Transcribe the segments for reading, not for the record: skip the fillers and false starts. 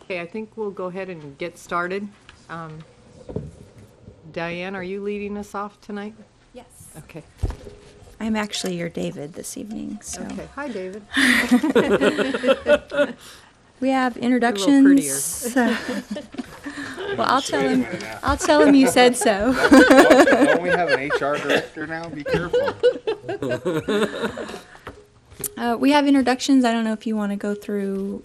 Okay, I think we'll go ahead and get started. Diane, are you leading us off tonight? Yes. Okay. I'm actually your David this evening, so. Okay. Hi, David. We have You're a little introductions. Well, I'll tell him you said so. Don't we have an HR director now? Be careful. We have introductions. I don't know if you want to go through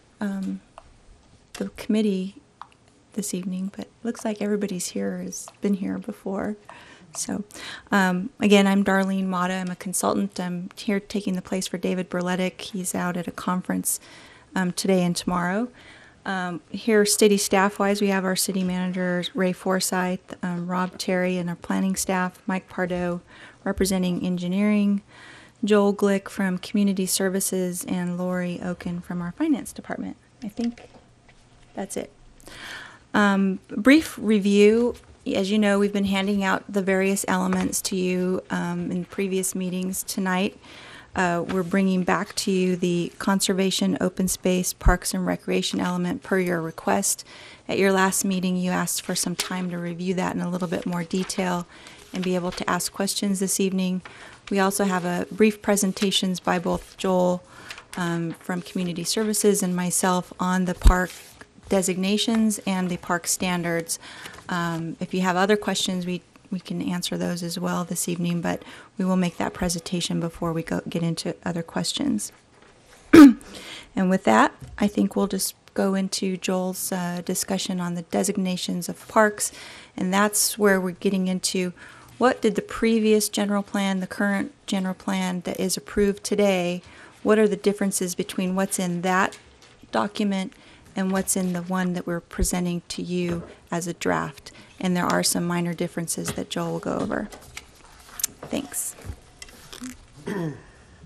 the committee this evening, but it looks like everybody's here has been here before. So, again, I'm Darlene Mata. I'm a consultant. I'm here taking the place for David Berletic. He's out at a conference today and tomorrow. Here, city staff-wise, we have our city manager, Ray Forsyth, Rob Terry, and our planning staff, Mike Pardo, representing engineering, Joel Glick from Community Services, and Lori Oken from our Finance Department. I think that's it. Brief review. As you know, we've been handing out the various elements to you in previous meetings. Tonight, we're bringing back to you the conservation, open space, parks and recreation element per your request. At your last meeting, you asked for some time to review that in a little bit more detail and be able to ask questions this evening. We also have a brief presentations by both Joel from Community Services and myself on the park designations and the park standards. If you have other questions, we can answer those as well this evening, but we will make that presentation before we get into other questions. And with that, I think we'll just go into Joel's discussion on the designations of parks, and that's where we're getting into what did the previous general plan, the current general plan that is approved today, what are the differences between what's in that document and what's in the one that we're presenting to you as a draft. And there are some minor differences that Joel will go over. Thanks. Good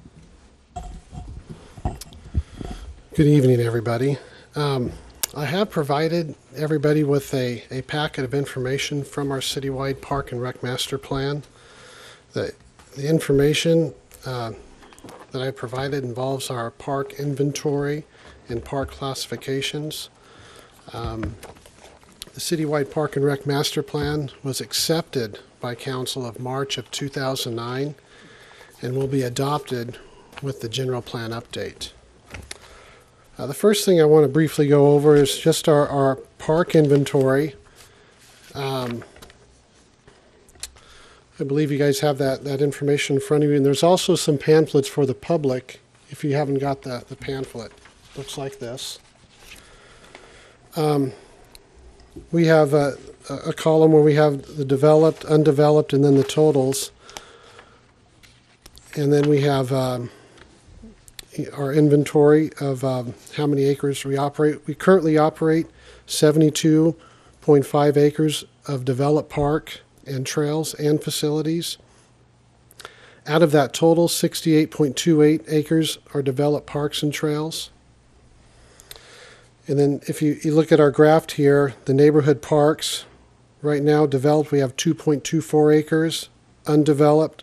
evening, everybody. I have provided everybody with a packet of information from our citywide park and rec master plan. The information that I provided involves our park inventory and park classifications. The citywide park and rec master plan was accepted by council of March of 2009 and will be adopted with the general plan update. The first thing I want to briefly go over is just our park inventory. I believe you guys have that information in front of you, and there's also some pamphlets for the public if you haven't got the pamphlet. Looks like this. We have a column where we have the developed, undeveloped, and then the totals. And then we have our inventory of how many acres we operate. We currently operate 72.5 acres of developed park and trails and facilities. Out of that total, 68.28 acres are developed parks and trails. And then if you look at our graph here, the neighborhood parks, right now developed, we have 2.24 acres, undeveloped,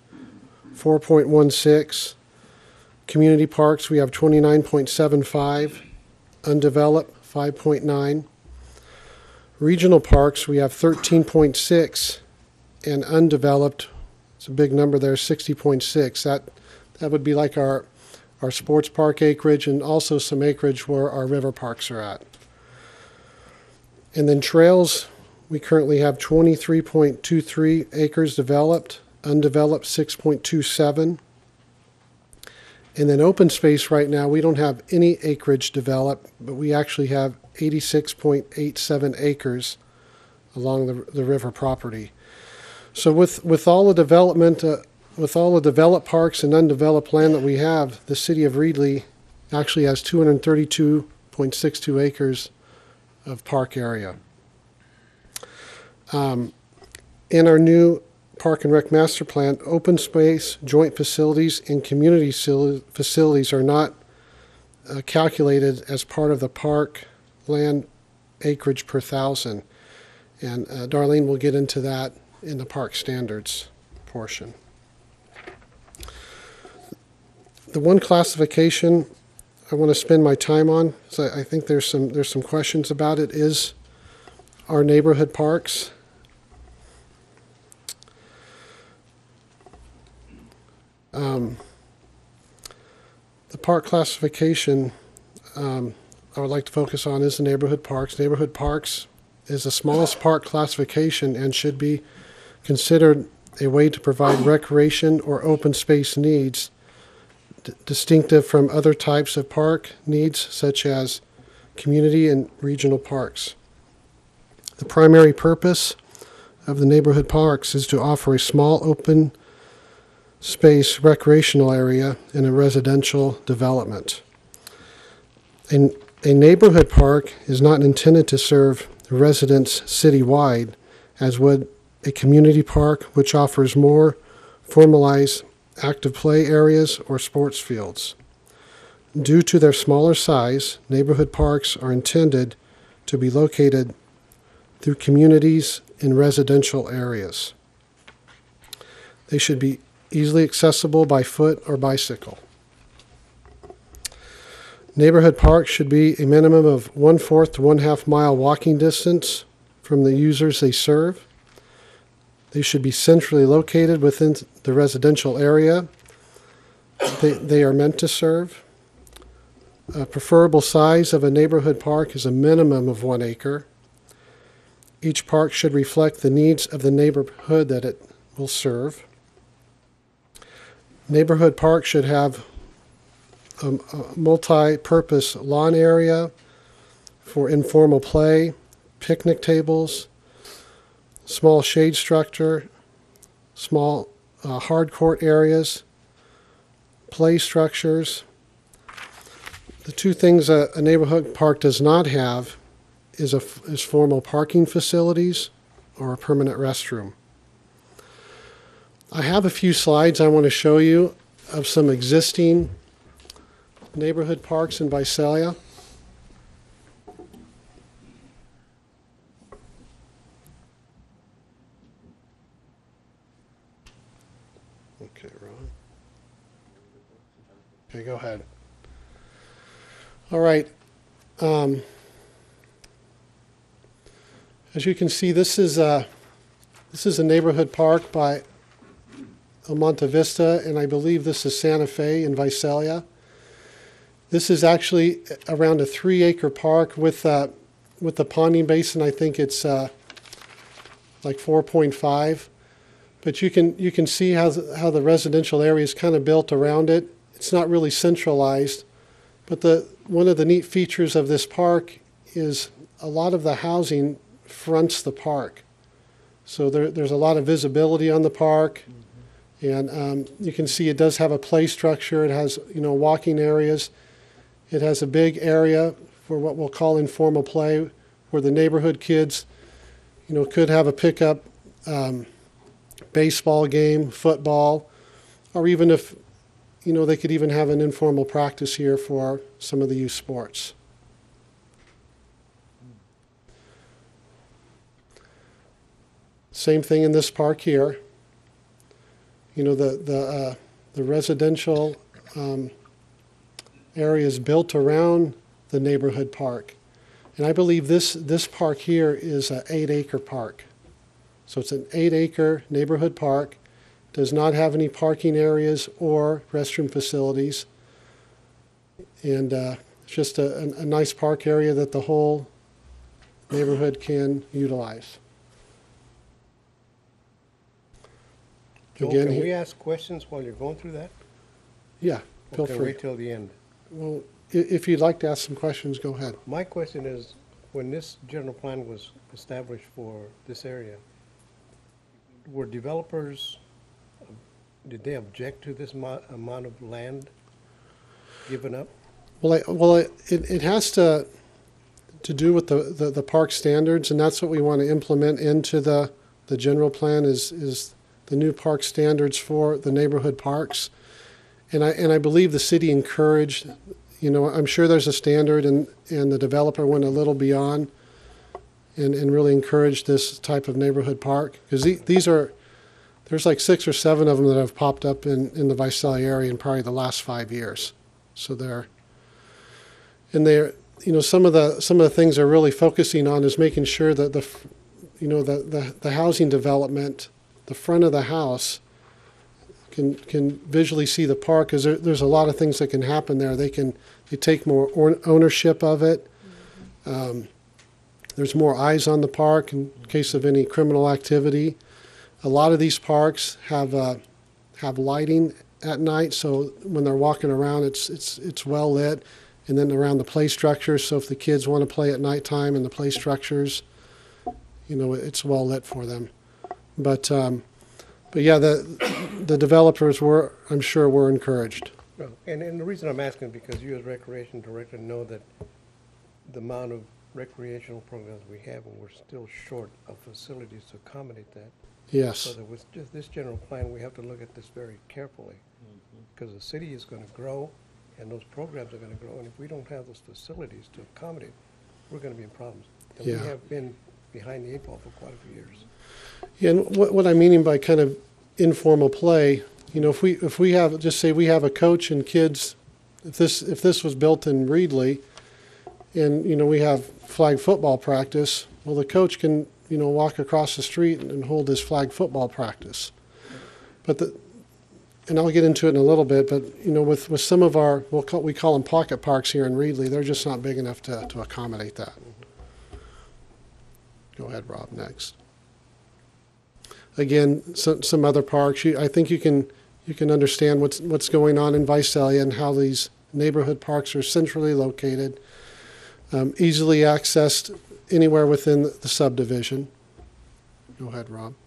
4.16. Community parks, we have 29.75, undeveloped, 5.9. Regional parks, we have 13.6, and undeveloped, it's a big number there, 60.6. That would be like our sports park acreage and also some acreage where our river parks are at. And then trails, we currently have 23.23 acres developed, undeveloped 6.27. And then open space right now, we don't have any acreage developed, but we actually have 86.87 acres along the river property. So with all the development, with all the developed parks and undeveloped land that we have, the city of Reedley actually has 232.62 acres of park area. In our new Park and Rec Master Plan, open space, joint facilities, and community facilities are not calculated as part of the park land acreage per thousand. And Darlene will get into that in the park standards portion. The one classification I want to spend my time on, so I think there's some questions about it, is our neighborhood parks. The park classification I would like to focus on is the neighborhood parks. Neighborhood parks is the smallest park classification and should be considered a way to provide recreation or open space needs distinctive from other types of park needs such as community and regional parks. The primary purpose of the neighborhood parks is to offer a small open space recreational area in a residential development. A neighborhood park is not intended to serve residents citywide, as would a community park, which offers more formalized active play areas or sports fields. Due to their smaller size, neighborhood parks are intended to be located through communities in residential areas. They should be easily accessible by foot or bicycle. Neighborhood parks should be a minimum of 1/4 to 1/2 mile walking distance from the users they serve. They should be centrally located within the residential area they are meant to serve. A preferable size of a neighborhood park is a minimum of 1 acre. Each park should reflect the needs of the neighborhood that it will serve. Neighborhood parks should have a multi-purpose lawn area for informal play, picnic tables, small shade structure, small hard court areas, play structures. The two things a neighborhood park does not have is formal parking facilities or a permanent restroom. I have a few slides I want to show you of some existing neighborhood parks in Visalia. Okay, Ron. Okay, go ahead. All right. As you can see, this is a neighborhood park by Monte Vista, and I believe this is Santa Fe in Visalia. This is actually around a 3-acre park with the ponding basin. I think it's like 4.5. But you can see how the residential area is kind of built around it. It's not really centralized, but one of the neat features of this park is a lot of the housing fronts the park. So there's a lot of visibility on the park, and you can see it does have a play structure. It has walking areas. It has a big area for what we'll call informal play, where the neighborhood kids, could have a pickup baseball game, football, or even if, they could even have an informal practice here for some of the youth sports. Same thing in this park here. The residential area is built around the neighborhood park. And I believe this park here is an 8-acre park. So it's an 8-acre neighborhood park, does not have any parking areas or restroom facilities. And it's just a nice park area that the whole neighborhood can utilize. Joel, Again, can we here- ask questions while you're going through that? Yeah, feel Okay, free. wait till the end. Well, if you'd like to ask some questions, go ahead. My question is, when this general plan was established for this area, were developers, did they object to this amount of land given up? Well, it has to do with the park standards, and that's what we want to implement into the general plan is the new park standards for the neighborhood parks. And I believe the city encouraged, I'm sure there's a standard, and the developer went a little beyond and really encouraged this type of neighborhood park. Because there's like 6 or 7 of them that have popped up in the Visalia area in probably the last 5 years. So And they're, some of the things they're really focusing on is making sure that the housing development, the front of the house, can visually see the park, because there's a lot of things that can happen there. They take more ownership of it. There's more eyes on the park in case of any criminal activity. A lot of these parks have lighting at night, so when they're walking around, it's well lit. And then around the play structures, so if the kids want to play at nighttime in the play structures, it's well lit for them. But yeah, the developers I'm sure were encouraged. Well, and the reason I'm asking is because you as recreation director know that the amount of recreational programs we have, and we're still short of facilities to accommodate that. Yes. So that with just this general plan, we have to look at this very carefully, because the city is going to grow, and those programs are going to grow, and if we don't have those facilities to accommodate, we're going to be in problems. And Yeah. we have been behind the eight ball for quite a few years. Yeah, and what I'm meaning by kind of informal play, if we have, just say we have a coach and kids, if this was built in Reedley, and we have flag football practice, well, the coach can walk across the street and hold his flag football practice. But and I'll get into it in a little bit, but with some of our, we call them pocket parks here in Reedley, they're just not big enough to accommodate that. Go ahead, Rob, next. Again, some other parks, I think you can understand what's going on in Visalia and how these neighborhood parks are centrally located, easily accessed anywhere within the subdivision. Go ahead, Rob.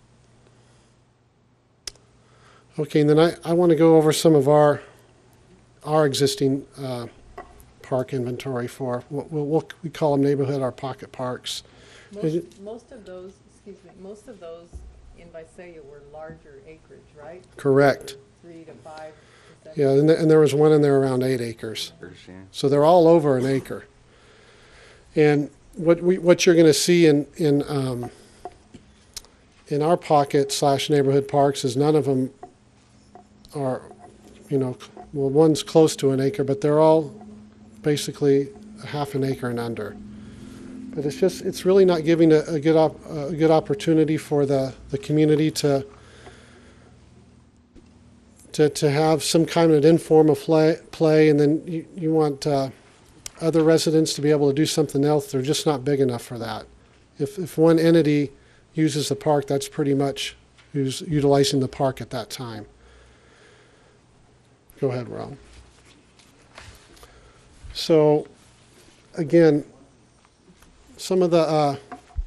Okay, and then I want to go over some of our existing park inventory for what we call them neighborhood or pocket parks. Most of those in Visalia were larger acreage, right? Correct. 3 to 5. Yeah, and there was one in there around 8 acres. So they're all over an acre. And what you're going to see in our pocket / neighborhood parks is none of them are, one's close to an acre, but they're all basically half an acre and under. But it's really not giving a good opportunity for the community to have some kind of informal play, and then you want other residents to be able to do something else. They're just not big enough for that. If one entity uses the park, that's pretty much who's utilizing the park at that time. Go ahead, Rob. So, again, some of the,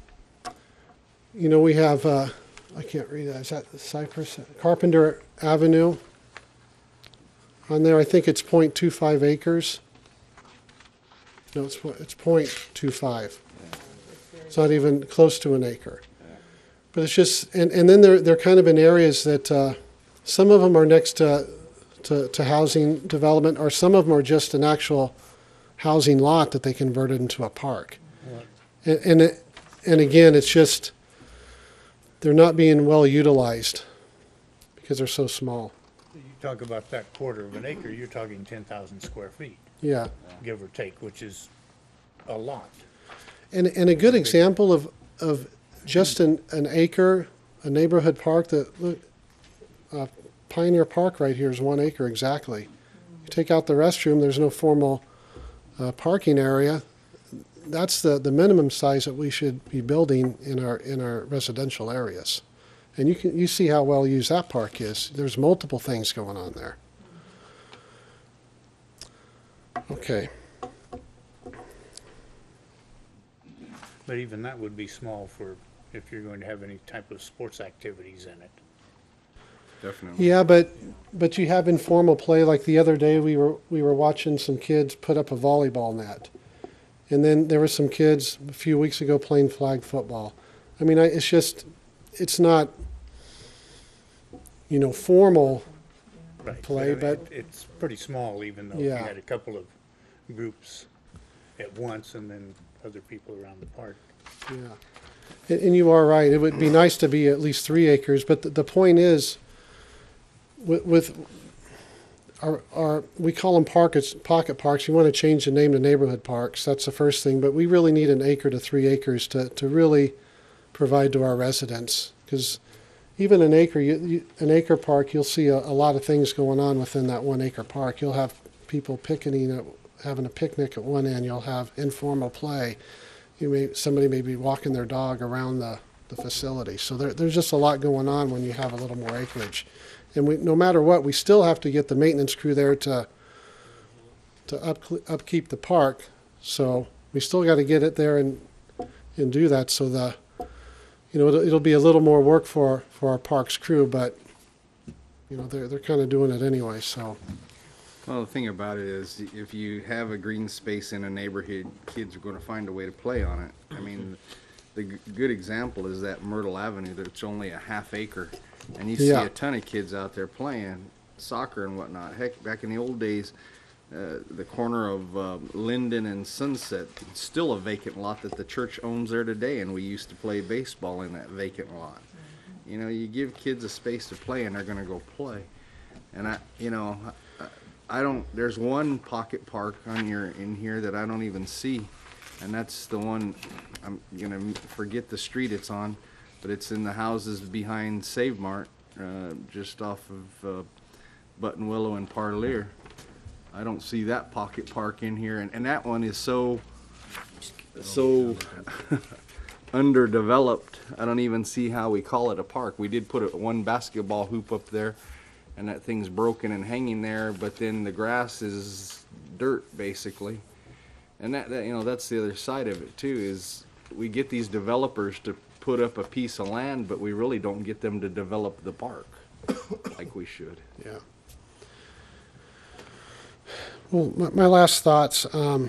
we have, I can't read that. Is that Cypress? Carpenter Avenue. On there, I think it's 0.25 acres. No, it's 0.25. It's not even close to an acre. But it's just, and then they're kind of in areas that some of them are next to housing development, or some of them are just an actual housing lot that they converted into a park. And again, it's just, they're not being well utilized because they're so small. You talk about that quarter of an acre, you're talking 10,000 square feet, Yeah. give or take, which is a lot. And a good example of just an acre, a neighborhood park that, Pioneer Park right here is 1 acre exactly. You take out the restroom, there's no formal parking area. That's the minimum size that we should be building in our residential areas. And you see how well used that park is. There's multiple things going on there. Okay. But even that would be small for if you're going to have any type of sports activities in it. Definitely. Yeah, but you have informal play. Like the other day, we were watching some kids put up a volleyball net, and then there were some kids a few weeks ago playing flag football. I mean, it's not, formal Right. play, but it's pretty small, even though you Yeah. had a couple of groups at once and then other people around the park. yeah. And you are right. It would be nice to be at least 3 acres, but the point is, with we call them pocket parks. We want to change the name to neighborhood parks. That's the first thing. But we really need 1 acre to 3 acres to really provide to our residents. Because even an acre, an acre park, you'll see a lot of things going on within that 1 acre park. You'll have people picnicking, having a picnic at one end. You'll have informal play. Somebody may be walking their dog around the facility. So there's just a lot going on when you have a little more acreage. And no matter what, we still have to get the maintenance crew there to upkeep the park. So we still got to get it there and do that. So it'll be a little more work for our parks crew, but they're kind of doing it anyway. So. Well, the thing about it is, if you have a green space in a neighborhood, kids are going to find a way to play on it. I mean, the good example is that Myrtle Avenue, that's only a ½ acre, and you see Yeah. a ton of kids out there playing soccer and whatnot. Heck, back in the old days, the corner of Linden and Sunset, it's still a vacant lot that the church owns there today, and we used to play baseball in that vacant lot. You give kids a space to play, and they're going to go play. And I don't. There's one pocket park in here that I don't even see, and that's the one. I'm gonna forget the street it's on, but it's in the houses behind Save Mart, just off of Button Willow and Parlier. I don't see that pocket park in here, and that one is so underdeveloped. I don't even see how we call it a park. We did put one basketball hoop up there, and that thing's broken and hanging there, but then the grass is dirt basically. And that's the other side of it too, is we get these developers to put up a piece of land, but we really don't get them to develop the park like we should. Yeah. Well, my last thoughts,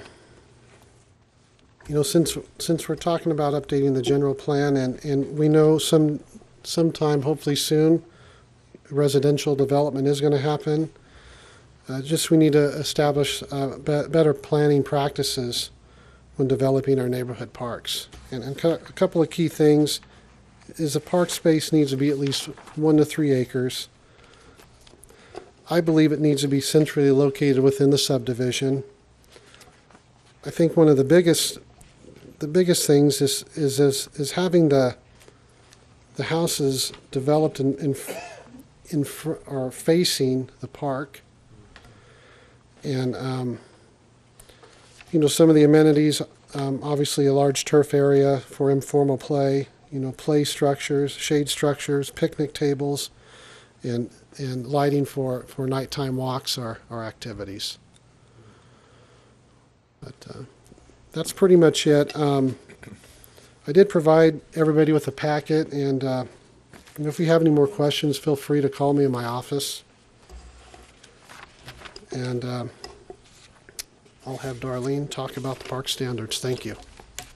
since we're talking about updating the general plan, and we know sometime, hopefully soon, residential development is going to happen. We need to establish better planning practices when developing our neighborhood parks. And a couple of key things is the park space needs to be at least 1 to 3 acres. I believe it needs to be centrally located within the subdivision. I think one of the biggest things is having the houses developed or facing the park. And some of the amenities, obviously a large turf area for informal play, play structures, shade structures, picnic tables, and lighting for nighttime walks or activities. But that's pretty much it. I did provide everybody with a packet, and if you have any more questions, feel free to call me in my office. And I'll have Darlene talk about the park standards. Thank you.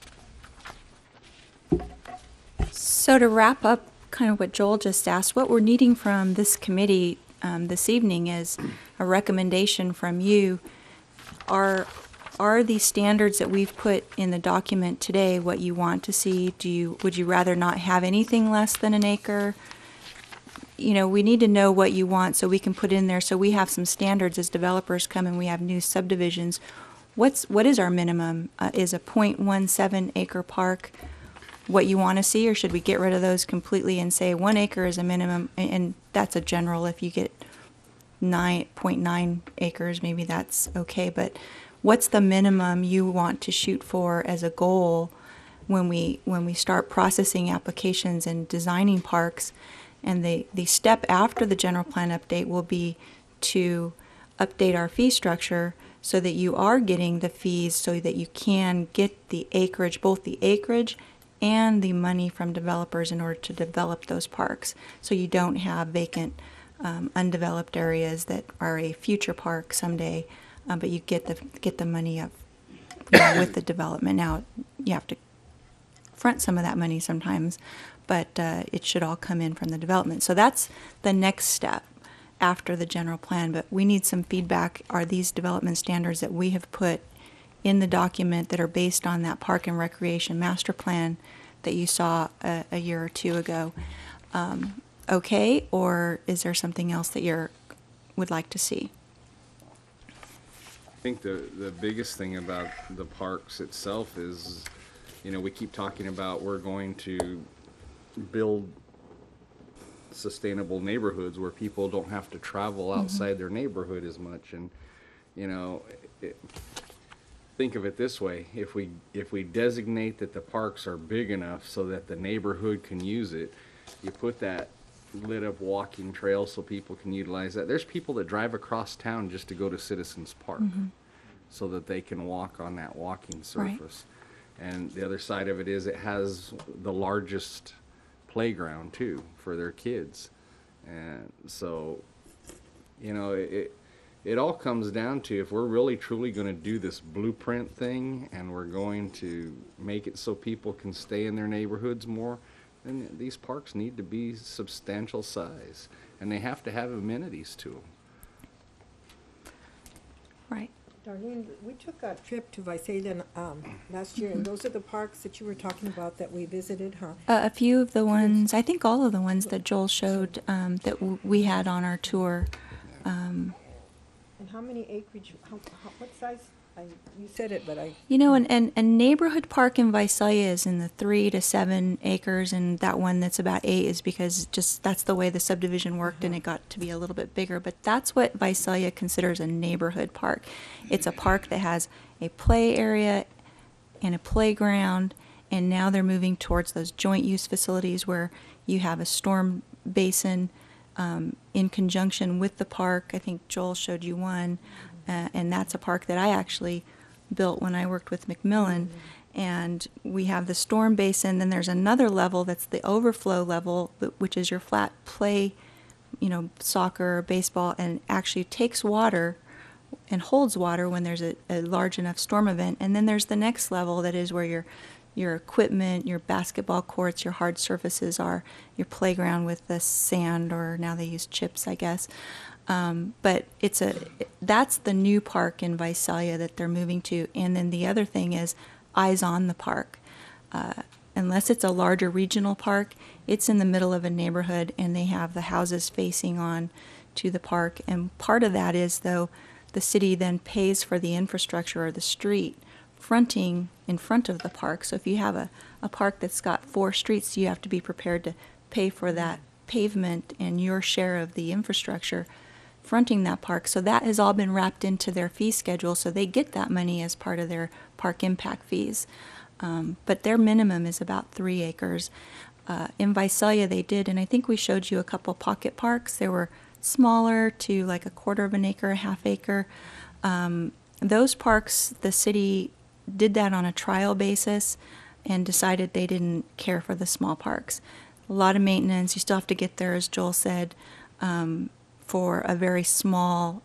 So to wrap up kind of what Joel just asked, what we're needing from this committee this evening is a recommendation from you. Are these standards that we've put in the document today what you want to see? Would you rather not have anything less than 1 acre? We need to know what you want so we can put in there so we have some standards as developers come and we have new subdivisions. What is our minimum? Is a 0.17 acre park what you want to see, or should we get rid of those completely and say 1 acre is a minimum, and that's a general. If you get 9.9 acres, maybe that's okay, but what's the minimum you want to shoot for as a goal when we start processing applications and designing parks? And the step after the general plan update will be to update our fee structure so that you are getting the fees so that you can get the acreage, both the acreage and the money from developers in order to develop those parks. So you don't have vacant, undeveloped areas that are a future park someday, but you get the money up with the development. Now, you have to front some of that money sometimes, but it should all come in from the development. So that's the next step after the general plan, but we need some feedback. Are these development standards that we have put in the document that are based on that park and recreation master plan that you saw a year or two ago okay, or is there something else that you would like to see? think the biggest thing about the parks itself is, you know, we keep talking about we're going to build sustainable neighborhoods where people don't have to travel outside their neighborhood as much. And, you know, think of it this way: if we designate that the parks are big enough so that the neighborhood can use it, you put that lit up walking trail so people can utilize that. There's people that drive across town just to go to Citizens Park so that they can walk on that walking surface. And the other side of it is it has the largest playground too for their kids. And so, you know, it all comes down to, if we're really truly going to do this blueprint thing and we're going to make it so people can stay in their neighborhoods more, then these parks need to be substantial size, and they have to have amenities to them. Right. Darlene, we took a trip to Visalia last year, and those are the parks that you were talking about that we visited, huh? A few of the ones, I think all of the ones that Joel showed that we had on our tour. And how many acreage, what size? You said it, but I... You know, and a neighborhood park in Visalia is in the 3 to 7 acres, and that one that's about 8 is because just that's the way the subdivision worked, and it got to be a little bit bigger. But that's what Visalia considers a neighborhood park. It's a park that has a play area and a playground, and now they're moving towards those joint use facilities where you have a storm basin in conjunction with the park. I think Joel showed you one. And that's a park that I actually built when I worked with Macmillan. And we have the storm basin, then there's another level that's the overflow level, which is your flat play, you know, soccer, baseball, and actually takes water and holds water when there's a large enough storm event. And then there's the next level that is where your equipment, your basketball courts, your hard surfaces are, your playground with the sand, or now they use chips, I guess. But that's the new park in Visalia that they're moving to. And then the other thing is eyes on the park. Unless it's a larger regional park, it's in the middle of a neighborhood, and they have the houses facing on to the park. And part of that is, though, the city then pays for the infrastructure or the street fronting in front of the park. So if you have a park that's got 4 streets, you have to be prepared to pay for that pavement and your share of the infrastructure fronting that park. So that has all been wrapped into their fee schedule, so they get that money as part of their park impact fees. But their minimum is about 3 acres. In Visalia they did, and I think we showed you a couple pocket parks. They were smaller, to like a 1/4 of an acre, a 1/2 acre. Those parks, the city did that on a trial basis and decided they didn't care for the small parks. A lot of maintenance, you still have to get there, as Joel said, for a very small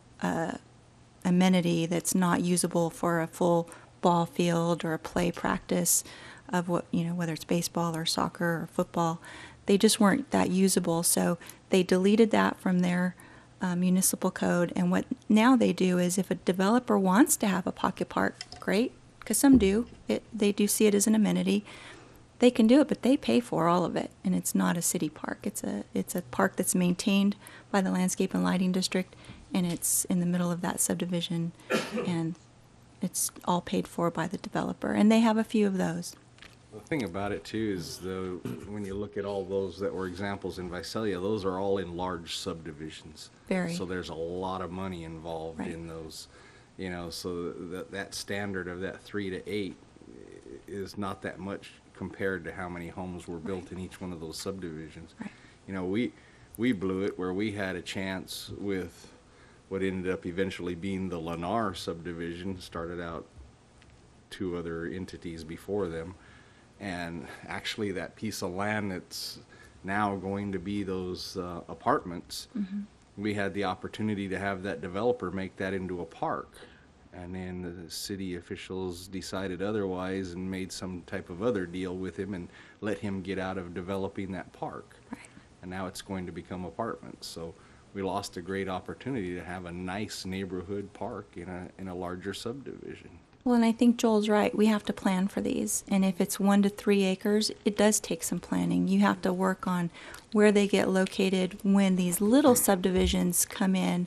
amenity that's not usable for a full ball field or a play practice of what, you know, whether it's baseball or soccer or football. They just weren't that usable, so they deleted that from their municipal code. And what now they do is, if a developer wants to have a pocket park, great, because some do. They do see it as an amenity. They can do it, but they pay for all of it, and it's not a city park. It's a park that's maintained by the Landscape and Lighting District, and it's in the middle of that subdivision, and it's all paid for by the developer. And they have a few of those. The thing about it too is, when you look at all those that were examples in Visalia, those are all in large subdivisions. Very. So there's a lot of money involved in those, you know, so that standard of that 3 to 8 is not that much compared to how many homes were built in each one of those subdivisions. Right. You know, we blew it where we had a chance with what ended up eventually being the Lennar subdivision. Started out 2 other entities before them, and actually that piece of land that's now going to be those apartments, we had the opportunity to have that developer make that into a park. And then the city officials decided otherwise and made some type of other deal with him and let him get out of developing that park. Right. And now it's going to become apartments. So we lost a great opportunity to have a nice neighborhood park in a larger subdivision. Well, and I think Joel's right. We have to plan for these. And if it's 1 to 3 acres, it does take some planning. You have to work on where they get located when these little subdivisions come in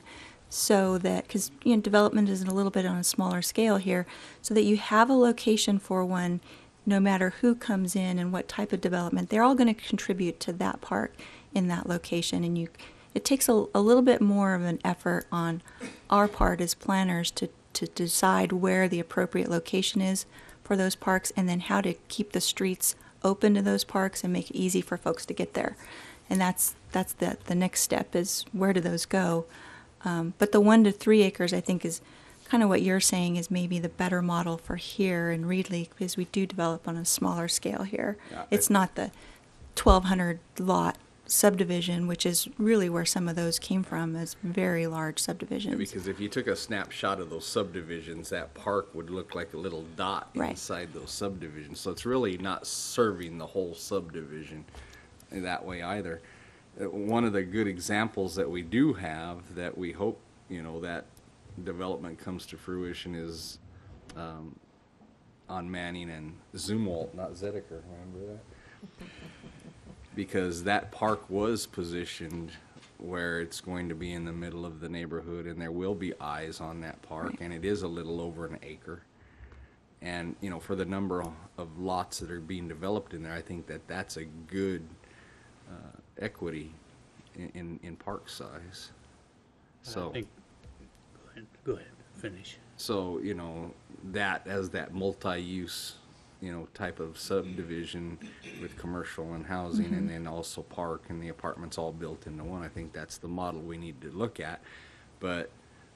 so that, because development is a little bit on a smaller scale here, so that you have a location for one, no matter who comes in and what type of development, they're all going to contribute to that park in that location. And it takes a little bit more of an effort on our part as planners to decide where the appropriate location is for those parks, and then how to keep the streets open to those parks and make it easy for folks to get there. And that's the next step, is where do those go? But the 1 to 3 acres, I think, is kind of what you're saying is maybe the better model for here in Reedley, because we do develop on a smaller scale here. Yeah, It's not the 1,200 lot subdivision, which is really where some of those came from, as very large subdivisions. Because if you took a snapshot of those subdivisions, that park would look like a little dot Right. inside those subdivisions. So it's really not serving the whole subdivision in that way either. One of the good examples that we do have that we hope, that development comes to fruition is on Manning and Zumwalt, not Zedeker, remember that? Because that park was positioned where it's going to be in the middle of the neighborhood, and there will be eyes on that park, and it is a little over an acre. And, for the number of lots that are being developed in there, I think that that's a good equity in park size. So. I think, go ahead, finish. So, that as that multi-use, type of subdivision with commercial and housing, and then also park and the apartments all built into one, I think that's the model we need to look at. But,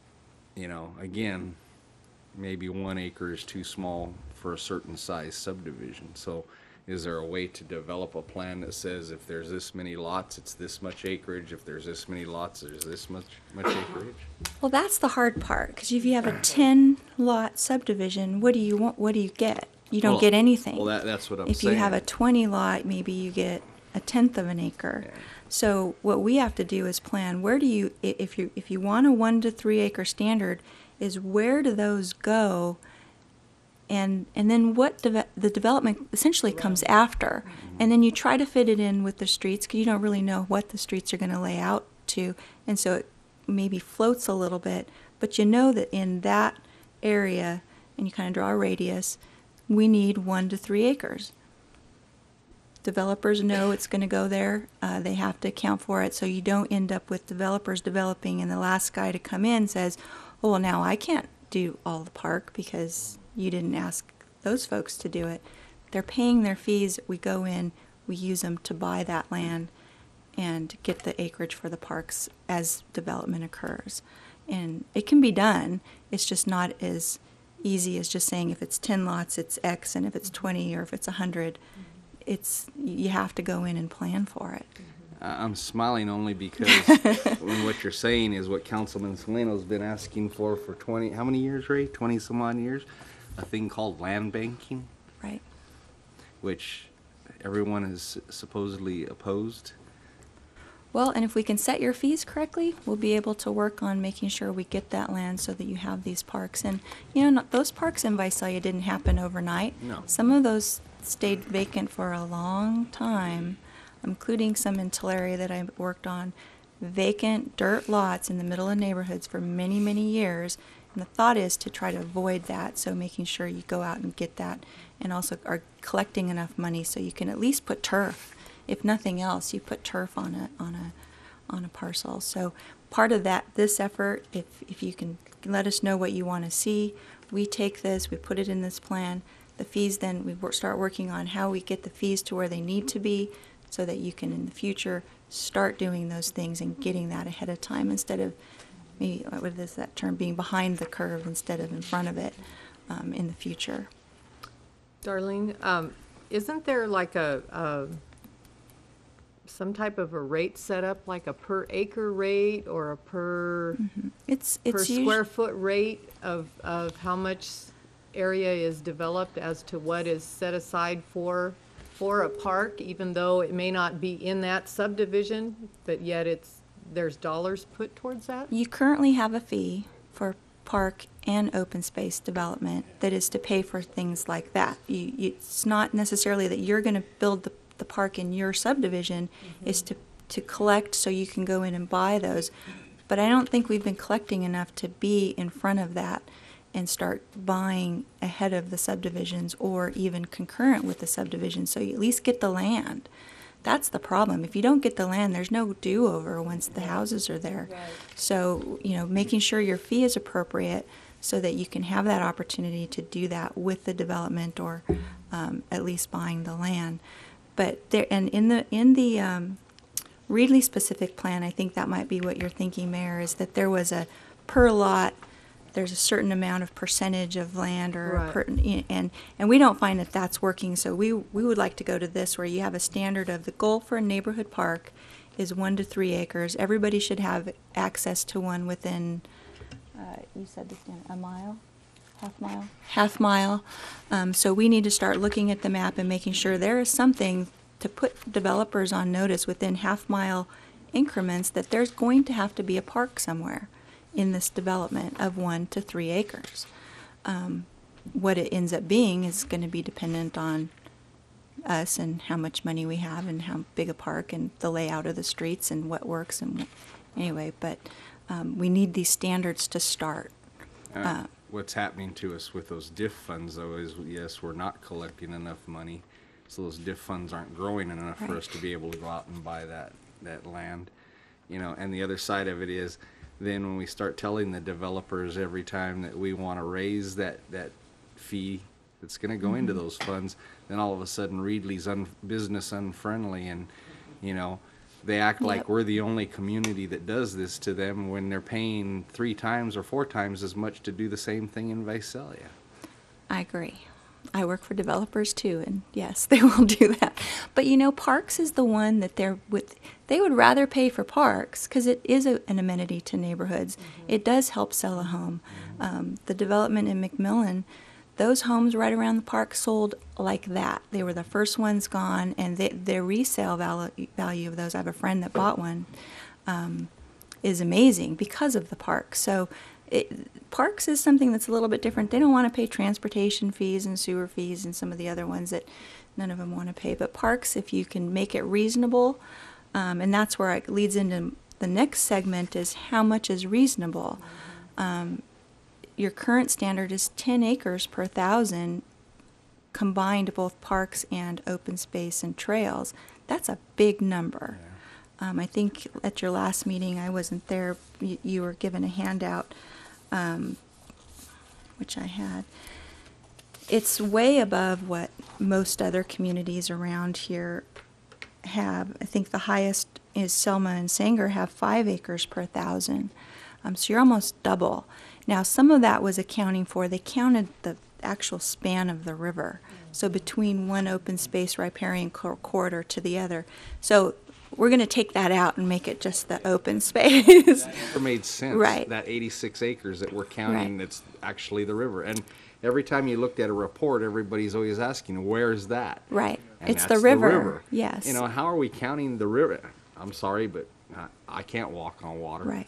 again, maybe 1 acre is too small for a certain size subdivision. So is there a way to develop a plan that says if there's this many lots, it's this much acreage, if there's this many lots, there's this much acreage? Well, that's the hard part, because if you have a 10 lot subdivision, what do you want? What do you get? You don't Well, get anything. Well, that's what I'm If saying. you have a 20 lot, maybe you get 1/10 of an acre. Yeah. So what we have to do is plan, where do you, if you want a 1 to 3 acre standard, is where do those go? And then what the development essentially comes after. And then you try to fit it in with the streets, because you don't really know what the streets are going to lay out to. And so it maybe floats a little bit, but you know that in that area, and you kind of draw a radius, we need 1 to 3 acres. Developers know it's going to go there. They have to account for it, so you don't end up with developers developing and the last guy to come in says, oh, well, now I can't do all the park because you didn't ask those folks to do it. They're paying their fees. We go in, we use them to buy that land and get the acreage for the parks as development occurs. And it can be done. It's just not as easy as just saying if it's 10 lots, it's X, and if it's 20 or if it's 100, you have to go in and plan for it. I'm smiling only because what you're saying is what Councilman Salino's been asking for 20, how many years, Ray? 20 some odd years? A thing called land banking, Right. which everyone is supposedly opposed. Well, and if we can set your fees correctly, we'll be able to work on making sure we get that land so that you have these parks. And, those parks in Visalia didn't happen overnight. No. Some of those stayed vacant for a long time, including some in Tulare that I worked on. Vacant dirt lots in the middle of neighborhoods for many, many years. And the thought is to try to avoid that, so making sure you go out and get that, and also are collecting enough money so you can at least put turf. If nothing else, you put turf on a parcel. So part of this effort, if you can let us know what you want to see, we take this, we put it in this plan. The fees, then we start working on how we get the fees to where they need to be, so that you can in the future start doing those things and getting that ahead of time, instead of maybe, what is that term, being behind the curve instead of in front of it in the future. Darlene, isn't there like some type of a rate set up, like a per acre rate or a per It's square foot rate of how much area is developed as to what is set aside for a park, even though it may not be in that subdivision, but yet there's dollars put towards that? You currently have a fee for park and open space development that is to pay for things like that. It's not necessarily that you're going to build the park in your subdivision. It's to collect so you can go in and buy those. But I don't think we've been collecting enough to be in front of that and start buying ahead of the subdivisions or even concurrent with the subdivision, so you at least get the land. That's the problem. If you don't get the land, there's no do-over once the houses are there. So, making sure your fee is appropriate so that you can have that opportunity to do that with the development or at least buying the land. But there, and in the Reedley specific plan, I think that might be what you're thinking, Mayor, is that there was a per lot, there's a certain amount of percentage of land or Right. and we don't find that that's working. So we would like to go to this where you have a standard of the goal for a neighborhood park is 1 to 3 acres. Everybody should have access to one within, you said the standard, a mile? Half mile. So we need to start looking at the map and making sure there is something to put developers on notice within half-mile increments that there's going to have to be a park somewhere in this development of 1 to 3 acres. What it ends up being is going to be dependent on us and how much money we have and how big a park and the layout of the streets and what works and anyway. But we need these standards to start. What's happening to us with those diff funds, though, is yes, we're not collecting enough money, so those diff funds aren't growing enough for Right. us to be able to go out and buy that land. And the other side of it is, then when we start telling the developers every time that we want to raise that fee that's going to go into those funds, then all of a sudden Reedley's business unfriendly, and they act like Yep. we're the only community that does this to them when they're paying 3 times or 4 times as much to do the same thing in Visalia. I agree. I work for developers too, and yes, they will do that. But parks is the one that they would rather pay for parks because it is an amenity to neighborhoods. It does help sell a home. The development in McMillan, those homes right around the park sold like that. They were the first ones gone, and their resale value of those, I have a friend that bought one, is amazing because of the park. So parks is something that's a little bit different. They don't want to pay transportation fees and sewer fees and some of the other ones that none of them want to pay. But parks, if you can make it reasonable, and that's where it leads into the next segment is how much is reasonable. Your current standard is 10 acres per 1,000 combined both parks and open space and trails. That's a big number. I think at your last meeting, I wasn't there, you were given a handout, which I had. It's way above what most other communities around here have. I think the highest is Selma and Sanger have 5 acres per 1,000. So you're almost double. Now, some of that was accounting for, they counted the actual span of the river. So between one open space riparian corridor to the other. So we're going to take that out and make it just the open space. Never made sense. Right. That 86 acres that we're counting, Right. that's actually the river. And every time you looked at a report, everybody's always asking, where's that? Right. And It's that's the river. Yes. How are we counting the river? I'm sorry, but I can't walk on water. Right.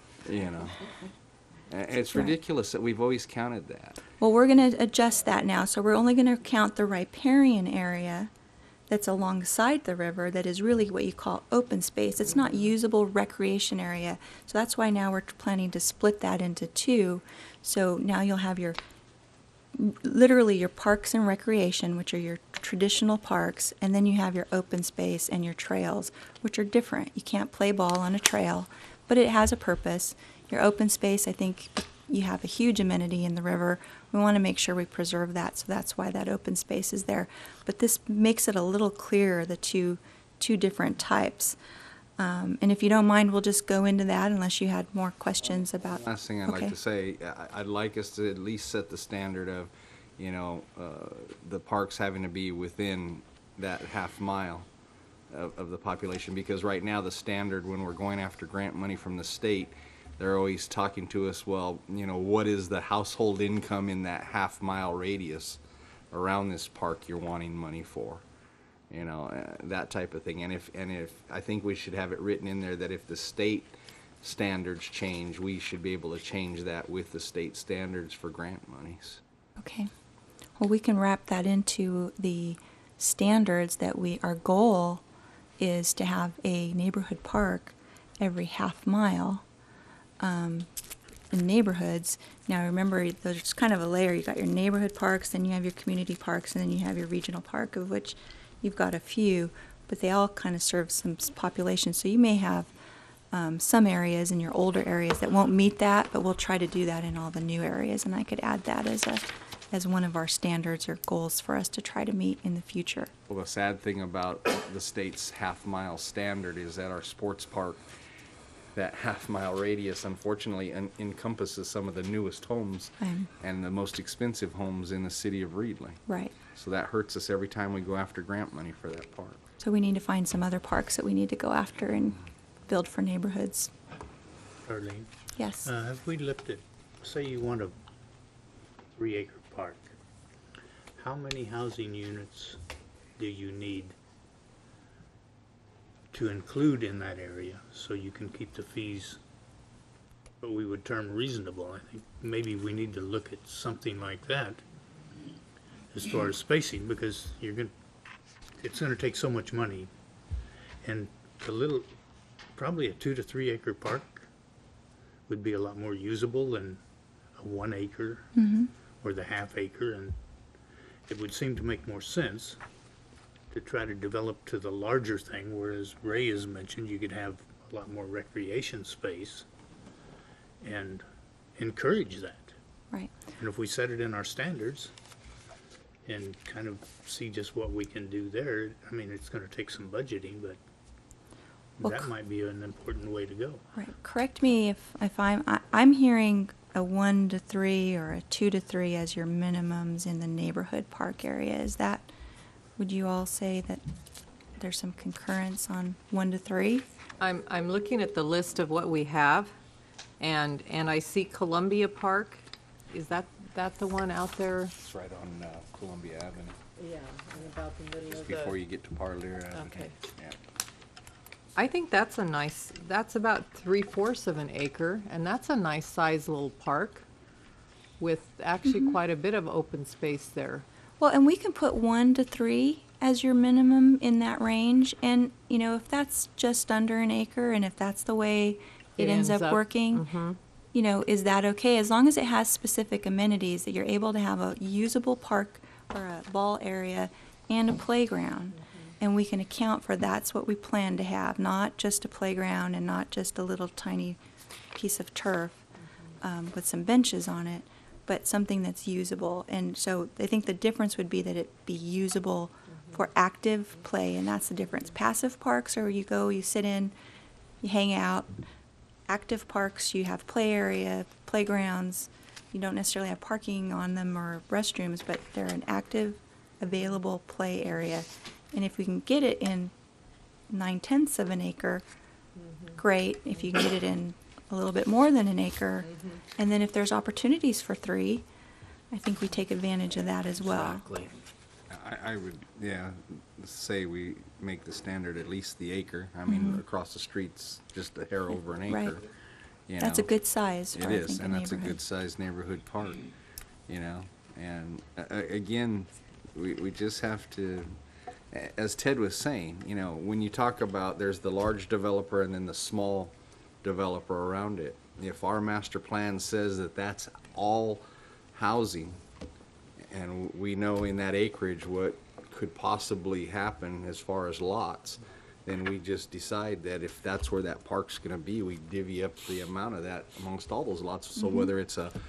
It's Right. ridiculous that we've always counted that. Well, we're going to adjust that now. So we're only going to count the riparian area that's alongside the river that is really what you call open space. It's not usable recreation area. So that's why now we're planning to split that into 2. So now you'll have literally your parks and recreation, which are your traditional parks, and then you have your open space and your trails, which are different. You can't play ball on a trail, but it has a purpose. Your open space, I think you have a huge amenity in the river. We want to make sure we preserve that, so that's why that open space is there. But this makes it a little clearer, the two different types. And if you don't mind, we'll just go into that unless you had more questions about. Last thing I'd Okay. like to say, I'd like us to at least set the standard of, the parks having to be within that half mile of the population, because right now the standard when we're going after grant money from the state, they're always talking to us, well, what is the household income in that half mile radius around this park you're wanting money for? That type of thing. And if I think we should have it written in there that if the state standards change, we should be able to change that with the state standards for grant monies. Okay. Well, we can wrap that into the standards that our goal is to have a neighborhood park every half mile. in neighborhoods. Now remember, there's kind of a layer. You got your neighborhood parks, then you have your community parks, and then you have your regional park, of which you've got a few, but they all kind of serve some population. So you may have some areas in your older areas that won't meet that, but we'll try to do that in all the new areas, and I could add that as one of our standards or goals for us to try to meet in the future. Well, the sad thing about the state's half-mile standard is that our sports park, that half-mile radius, unfortunately encompasses some of the newest homes and the most expensive homes in the city of Reedley. Right. So that hurts us every time we go after grant money for that park. So we need to find some other parks that we need to go after and build for neighborhoods. Darlene, Yes. have we looked at, say you want a 3-acre park, how many housing units do you need to include in that area so you can keep the fees what we would term reasonable? I think maybe we need to look at something like that as far as spacing, because it's gonna take so much money. And probably a 2 to 3 acre park would be a lot more usable than a 1 acre or the half acre, and it would seem to make more sense to try to develop to the larger thing, whereas Ray has mentioned you could have a lot more recreation space and encourage that. Right. And if we set it in our standards and kind of see just what we can do there, I mean, it's gonna take some budgeting, but Well, that might be an important way to go. Right. Correct me if I'm hearing a 1 to 3 or a 2 to 3 as your minimums in the neighborhood park area. Would you all say that there's some concurrence on 1 to 3? I'm looking at the list of what we have, and I see Columbia Park. Is that the one out there? It's right on Columbia Avenue, Yeah, in about the middle just before you get to Parlier Avenue. Okay. Yeah. I think that's about 3/4 of an acre, and that's a nice sized little park with actually quite a bit of open space there. Well, and we can put 1 to 3 as your minimum in that range. And, if that's just under an acre and if that's the way it ends up working, is that okay? As long as it has specific amenities that you're able to have a usable park or a ball area and a playground. And we can account for that's what we plan to have, not just a playground and not just a little tiny piece of turf with some benches on it, but something that's usable. And so I think the difference would be that it be usable for active play, and that's the difference. Passive parks are where you go, you sit in, you hang out. Active parks, you have play area, playgrounds. You don't necessarily have parking on them or restrooms, but they're an active, available play area. And if we can get it in 9/10 of an acre, great. If you can get it in a little bit more than an acre, and then if there's opportunities for 3, I think we take advantage of that as well. Exactly. I would, say we make the standard at least the acre. I mean, across the street's just a hair over an Right. acre. That's a good size for, It I is, think, a and that's a neighborhood. good-sized neighborhood park, And again, we just have to, as Ted was saying, when you talk about there's the large developer and then the small developer around it. If our master plan says that that's all housing, and we know in that acreage what could possibly happen as far as lots, then we just decide that if that's where that park's gonna be, we divvy up the amount of that amongst all those lots. So whether it's a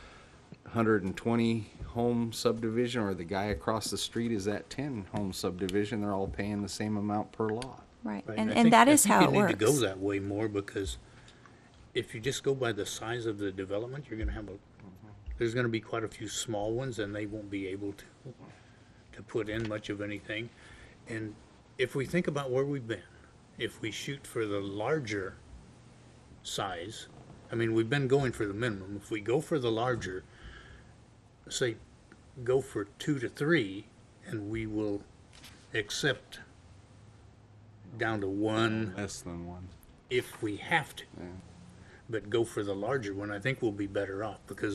120 home subdivision or the guy across the street is that 10 home subdivision, they're all paying the same amount per lot. Right, Right, and I think- that I is think how it you need to go works. that way more, because if you just go by the size of the development, you're gonna have there's gonna be quite a few small ones, and they won't be able to put in much of anything. And if we think about where we've been, if we shoot for the larger size, I mean, we've been going for the minimum. If we go for the larger, say, go for 2 to 3, and we will accept down to 1 Less than one. if we have to. Yeah. But go for the larger one, I think we'll be better off, because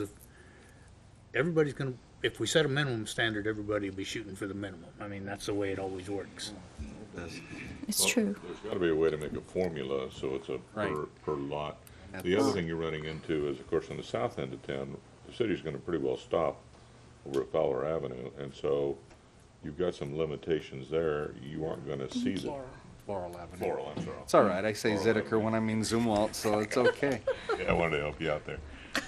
if we set a minimum standard, everybody will be shooting for the minimum. I mean, that's the way it always works. It's true. There's gotta be a way to make a formula, so it's a Right. per lot. The other thing you're running into is, of course, on the south end of town, the city's gonna pretty well stop over at Fowler Avenue, and so you've got some limitations there. You aren't gonna see the Floral Avenue. Floral, I'm sorry. It's all right. I say Zediker when I mean Zumwalt, so it's okay. Yeah, I wanted to help you out there.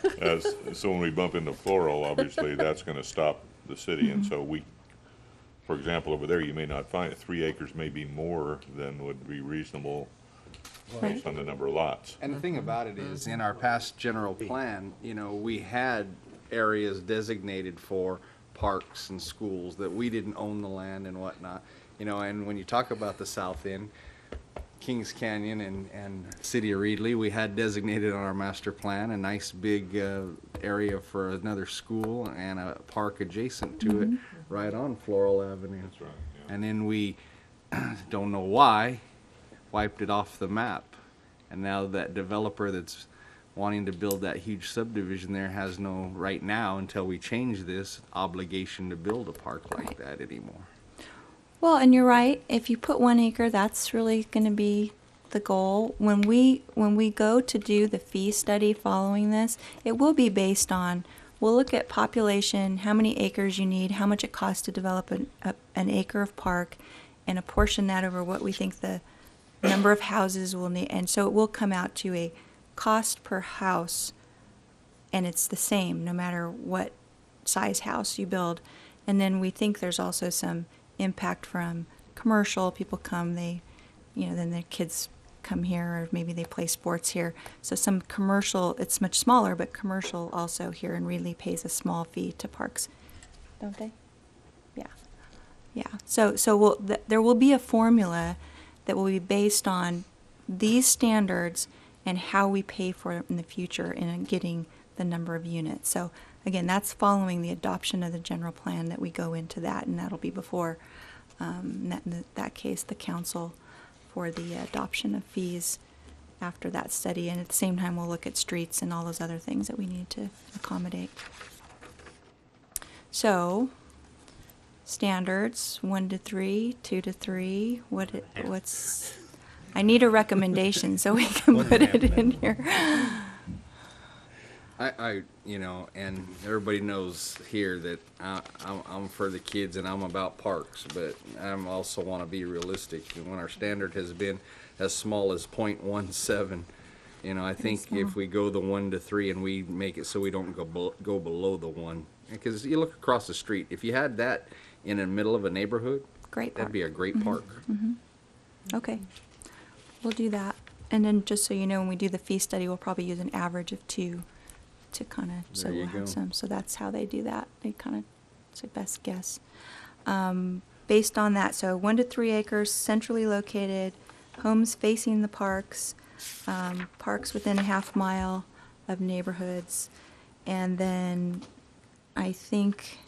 So when we bump into Floral, obviously, that's gonna stop the city, and so we, for example, over there, you may not find, 3 acres may be more than would be reasonable based on the number of lots. And the thing about it is, in our past general plan, you know, we had areas designated for parks and schools that we didn't own the land and whatnot. You know, and when you talk about the south end, Kings Canyon and City of Reedley, we had designated on our master plan a nice big area for another school and a park adjacent to it, right on Floral Avenue. That's right, yeah. And then we, don't know why, wiped it off the map. And now that developer that's wanting to build that huge subdivision there has no, right now, until we change this, obligation to build a park like that anymore. Well, and you're right. If you put 1 acre, that's really going to be the goal. When we go to do the fee study following this, it will be based on, we'll look at population, how many acres you need, how much it costs to develop an acre of park, and apportion that over what we think the number of houses will need. And so it will come out to a cost per house, and it's the same no matter what size house you build. And then we think there's also some impact from commercial. People come, they, then their kids come here, or maybe they play sports here. So some commercial, it's much smaller, but commercial also here in Reedley pays a small fee to parks, don't they? Yeah. Yeah. So there will be a formula that will be based on these standards and how we pay for it in the future in getting the number of units. So again, that's following the adoption of the general plan that we go into that, and that'll be before, in that case, the council for the adoption of fees after that study. And at the same time, we'll look at streets and all those other things that we need to accommodate. So, standards, 1 to 3, 2 to 3, what's, I need a recommendation so we can put it in here. I and everybody knows here that I'm for the kids and I'm about parks, but I also want to be realistic. And when our standard has been as small as 0.17, I think if we go the 1 to 3 and we make it so we don't go below the 1, because you look across the street, if you had that in the middle of a neighborhood, Great park. that'd be a great park. Okay, we'll do that. And then just so you know, when we do the fee study, we'll probably use an average of 2 to kind of, so There you we'll have go. some. So that's how they do that. They kind of, it's a best guess. Based on that, so 1 to 3 acres, centrally located, homes facing the parks, parks within a half mile of neighborhoods. And then I think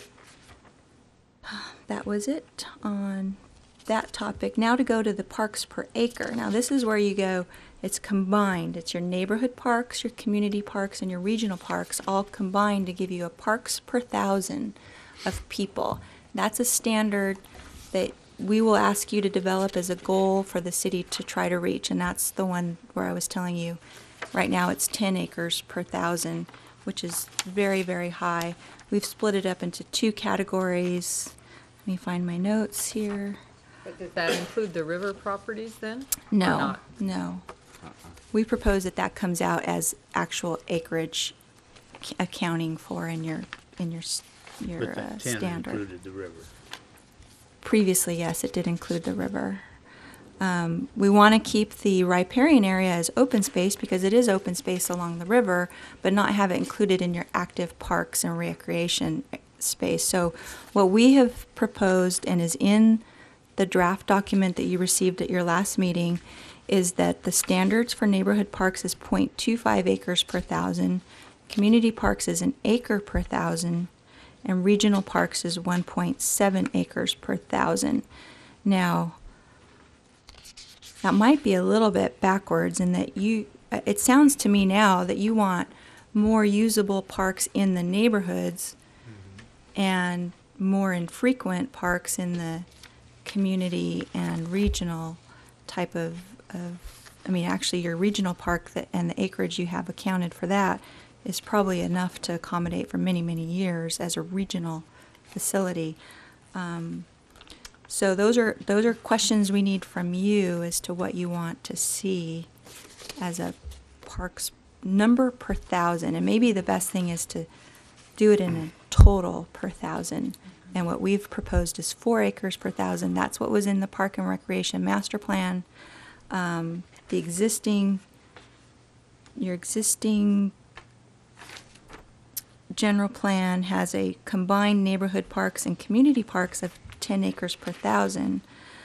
that was it on that topic. Now to go to the parks per acre. Now this is where you go, it's combined. It's your neighborhood parks, your community parks, and your regional parks all combined to give you a parks per 1,000 of people. That's a standard that we will ask you to develop as a goal for the city to try to reach, and that's the one where I was telling you right now it's 10 acres per 1,000, which is very, very high. We've split it up into 2 categories. Let me find my notes here. But does that include the river properties then? No, Or not? no. We propose that comes out as actual acreage accounting for in your But the 10 standard. included the river. Previously, yes, it did include the river. We want to keep the riparian area as open space because it is open space along the river, but not have it included in your active parks and recreation space. So what we have proposed and is in the draft document that you received at your last meeting is that the standards for neighborhood parks is 0.25 acres per 1,000, community parks is 1 acre per 1,000, and regional parks is 1.7 acres per 1,000. Now, that might be a little bit backwards in that it sounds to me now that you want more usable parks in the neighborhoods and more infrequent parks in the community and regional type of I mean, actually, your regional park and the acreage you have accounted for that is probably enough to accommodate for many, many years as a regional facility. So those are questions we need from you as to what you want to see as a parks number per thousand. And maybe the best thing is to do it in a total per thousand. And what we've proposed is 4 acres per thousand. That's what was in the Park and Recreation Master Plan. Your existing general plan has a combined neighborhood parks and community parks of 10 acres per thousand.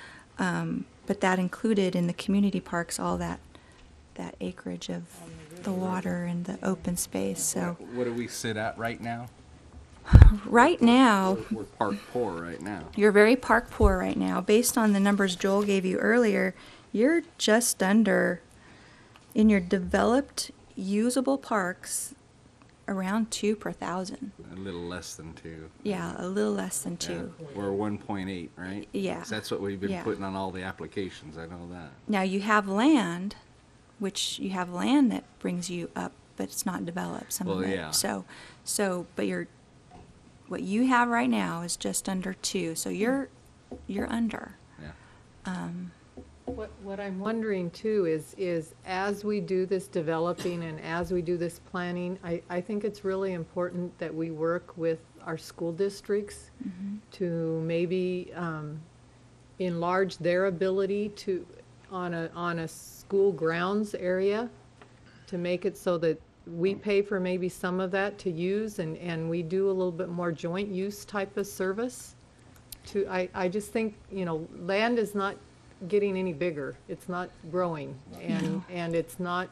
But that included in the community parks all that acreage of the water and the open space. So What do we sit at right now? right now, We're park poor right now. you're very park poor right now. Based on the numbers Joel gave you earlier, you're just under, in your developed usable parks, around 2 per thousand. A little less than 2. Yeah, a little less than 2. Yeah. We're 1.8, right? Yeah. 'Cause that's what we've been Yeah. putting on all the applications, I know that. Now you have land, which you have land that brings you up, but it's not developed, some of Well, it. yeah. But what you have right now is just under 2, so you're under. Yeah. What I'm wondering too is as we do this developing and as we do this planning, I think it's really important that we work with our school districts to maybe enlarge their ability to, on a school grounds area, to make it so that we pay for maybe some of that to use and we do a little bit more joint use type of service. I just think, land is not getting any bigger. It's not growing. And it's not,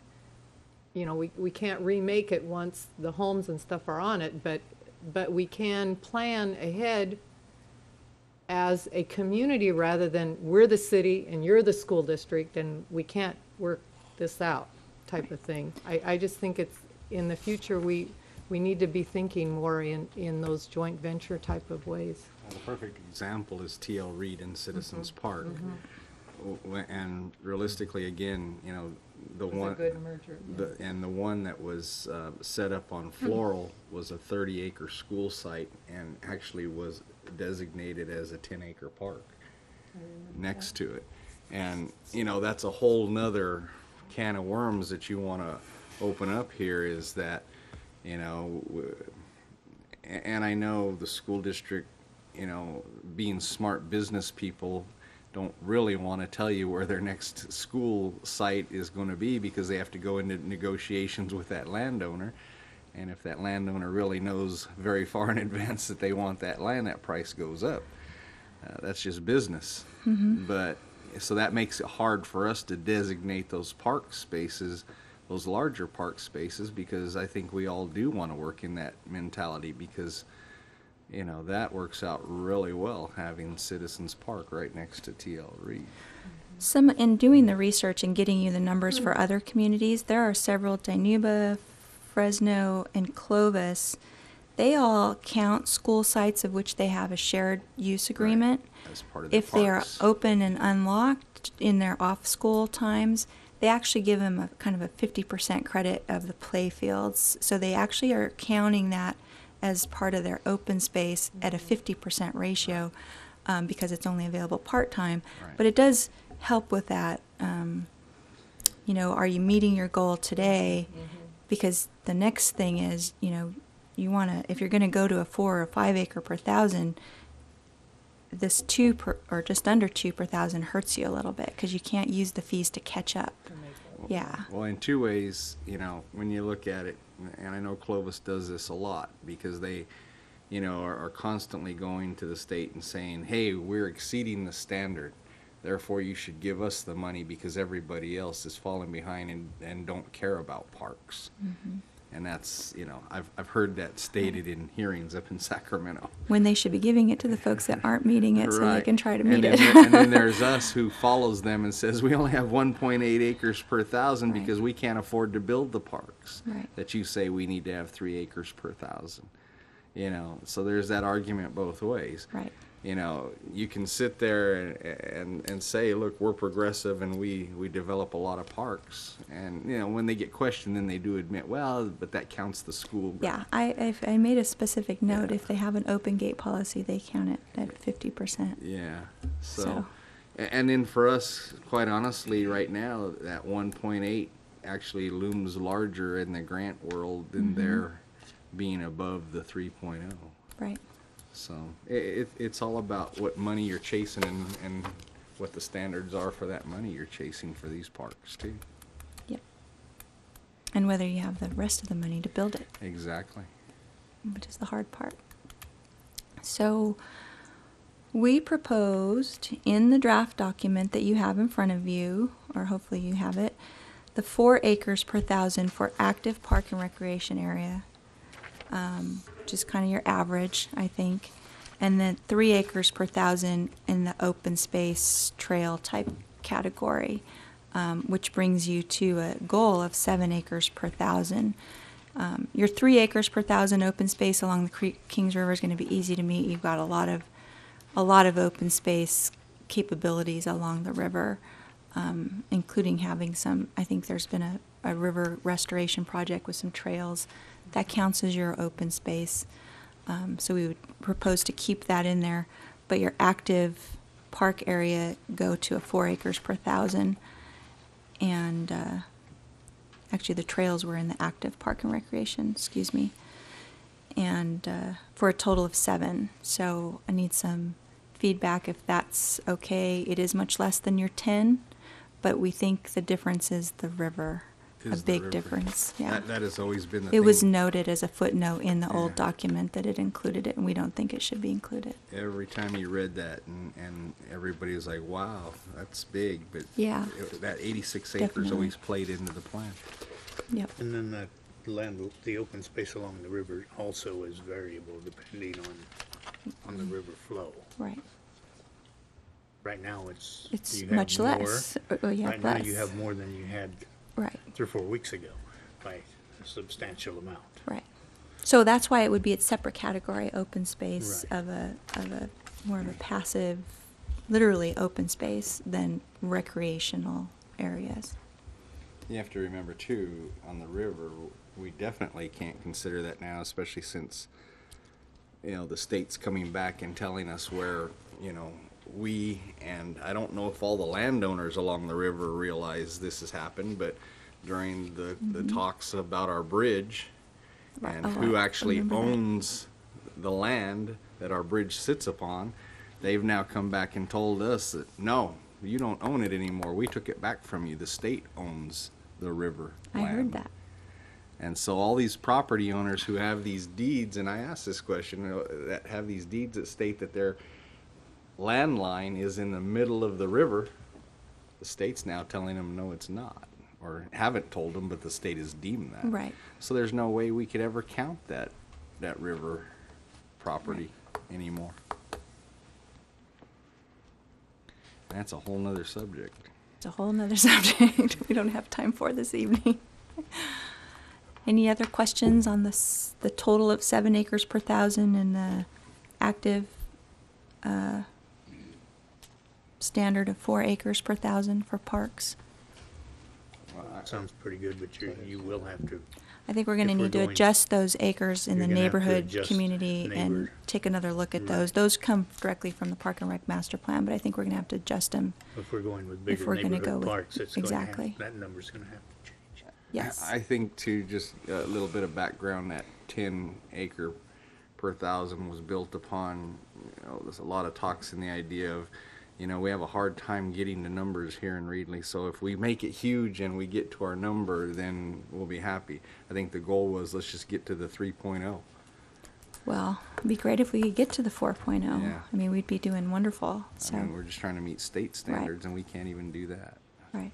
we can't remake it once the homes and stuff are on it, but we can plan ahead as a community rather than we're the city and you're the school district and we can't work this out type of thing. I just think it's, in the future, we need to be thinking more in those joint venture type of ways. The perfect example is TL Reed in Citizens Park. And realistically, again, the It's a one, good merger. the one that was set up on Floral was a 30-acre school site and actually was designated as a 10-acre park next to it. And, that's a whole nother can of worms that you want to open up here, is that, and I know the school district, being smart business people, don't really want to tell you where their next school site is going to be because they have to go into negotiations with that landowner. And if that landowner really knows very far in advance that they want that land, that price goes up. That's just business. But so that makes it hard for us to designate those park spaces, those larger park spaces, because I think we all do want to work in that mentality because that works out really well, having Citizens Park right next to TL Reed. In doing the research and getting you the numbers for other communities, there are several, Dinuba, Fresno, and Clovis. They all count school sites of which they have a shared use agreement. As part of the If they are parks. open and unlocked in their off-school times, they actually give them a kind of a 50% credit of the play fields. So they actually are counting that as part of their open space at a 50% ratio because it's only available part-time. Right. But it does help with that. Are you meeting your goal today? Because the next thing is, you want to, if you're going to go to a 4 or 5 acre per thousand, this 2 per, or just under 2 per thousand hurts you a little bit because you can't use the fees to catch up. Yeah. Well, in 2 ways, when you look at it, and I know Clovis does this a lot because they, are constantly going to the state and saying, hey, we're exceeding the standard. Therefore, you should give us the money because everybody else is falling behind and don't care about parks. And that's, I've heard that stated in hearings up in Sacramento. When they should be giving it to the folks that aren't meeting it so they Right. can try to And meet then it. there- and then there's us who follows them and says, we only have 1.8 acres per thousand Right. because we can't afford to build the parks. Right. That you say we need to have 3 acres per thousand. So there's that argument both ways. Right. you know, you can sit there and say, look, we're progressive and we develop a lot of parks. And, you know, when they get questioned, then they do admit, well, but that counts the school. Yeah, I made a specific note. If they have an open gate policy, they count it at 50%. Yeah. So- And then for us, quite honestly, right now, that 1.8 actually looms larger in the grant world than their being above the 3.0. Right. So it's all about what money you're chasing and what the standards are for that money you're chasing for these parks too. Yep. And whether you have the rest of the money to build it, Exactly. which is the hard part. So we proposed in the draft document that you have in front of you, or hopefully you have it, the 4 acres per thousand for active park and recreation area, which is kind of your average, I think, and then 3 acres per thousand in the open space trail type category, which brings you to a goal of 7 acres per thousand. Your 3 acres per thousand open space along the Kings River is going to be easy to meet. You've got a lot of open space capabilities along the river, including having some. I think there's been a river restoration project with some trails that counts as your open space. So we would propose to keep that in there, but your active park area go to a 4 acres per thousand, and actually the trails were in the active park and recreation, excuse me, and for a total of 7. So I need some feedback if that's okay. It is much less than your 10, but we think the difference is the river. A Is the big river. difference, yeah. That has always been the It thing. was noted as a footnote in the old Yeah. document that it included it, and we don't think it should be included. Every time you read that, and everybody was like, wow, that's big. But Yeah. that 86 acres Definitely. always played into the plan. Yep. And then that land, the open space along the river also is variable depending on the river flow. Right. Right now, it's. It's you have much more. less. Or you have Right now, you less. have more than you had Right. 3 or 4 weeks ago by a substantial amount. Right. So that's why it would be a separate category, open space Right. of a more of a passive, literally open space than recreational areas. You have to remember too, on the river, we definitely can't consider that now, especially since, you know, the state's coming back and telling us where, you know, and I don't know if all the landowners along the river realize this has happened, but during the talks about our bridge Right. and Oh, who I actually remember that. owns the land that our bridge sits upon, they've now come back and told us that, no, you don't own it anymore. We took it back from you. The state owns the river I land. heard that. And so all these property owners who have these deeds, and I asked this question, that have these deeds that state that their land line is in the middle of the river, the state's now telling them, no, it's not. Or haven't told them, but the state has deemed that. Right. So there's no way we could ever count that river property anymore. That's a whole nother subject. It's a whole nother subject we don't have time for this evening. Any other questions on the total of 7 acres per thousand and the active standard of 4 acres per thousand for parks? Sounds pretty good, but you will have to. I think we're going to If we're need to going- adjust those acres in the You're gonna have to neighborhood adjust community and neighbor- take another look at Right. those. Those come directly from the Park and Rec Master Plan, but I think we're going to have to adjust them. If we're going with If bigger we're gonna go neighborhood with- parks, it's going to exactly. have, that number's going to have to change. Yes. I think too, just a little bit of background, that 10 acre per thousand was built upon, you know, there's a lot of talks in the idea of, you know, we have a hard time getting the numbers here in Reedley, so if we make it huge and we get to our number, then we'll be happy. I think the goal was, let's just get to the 3.0. Well, it'd be great if we could get to the 4.0. Yeah. I mean, we'd be doing wonderful. So, I mean, we're just trying to meet state standards and we can't even do that. right.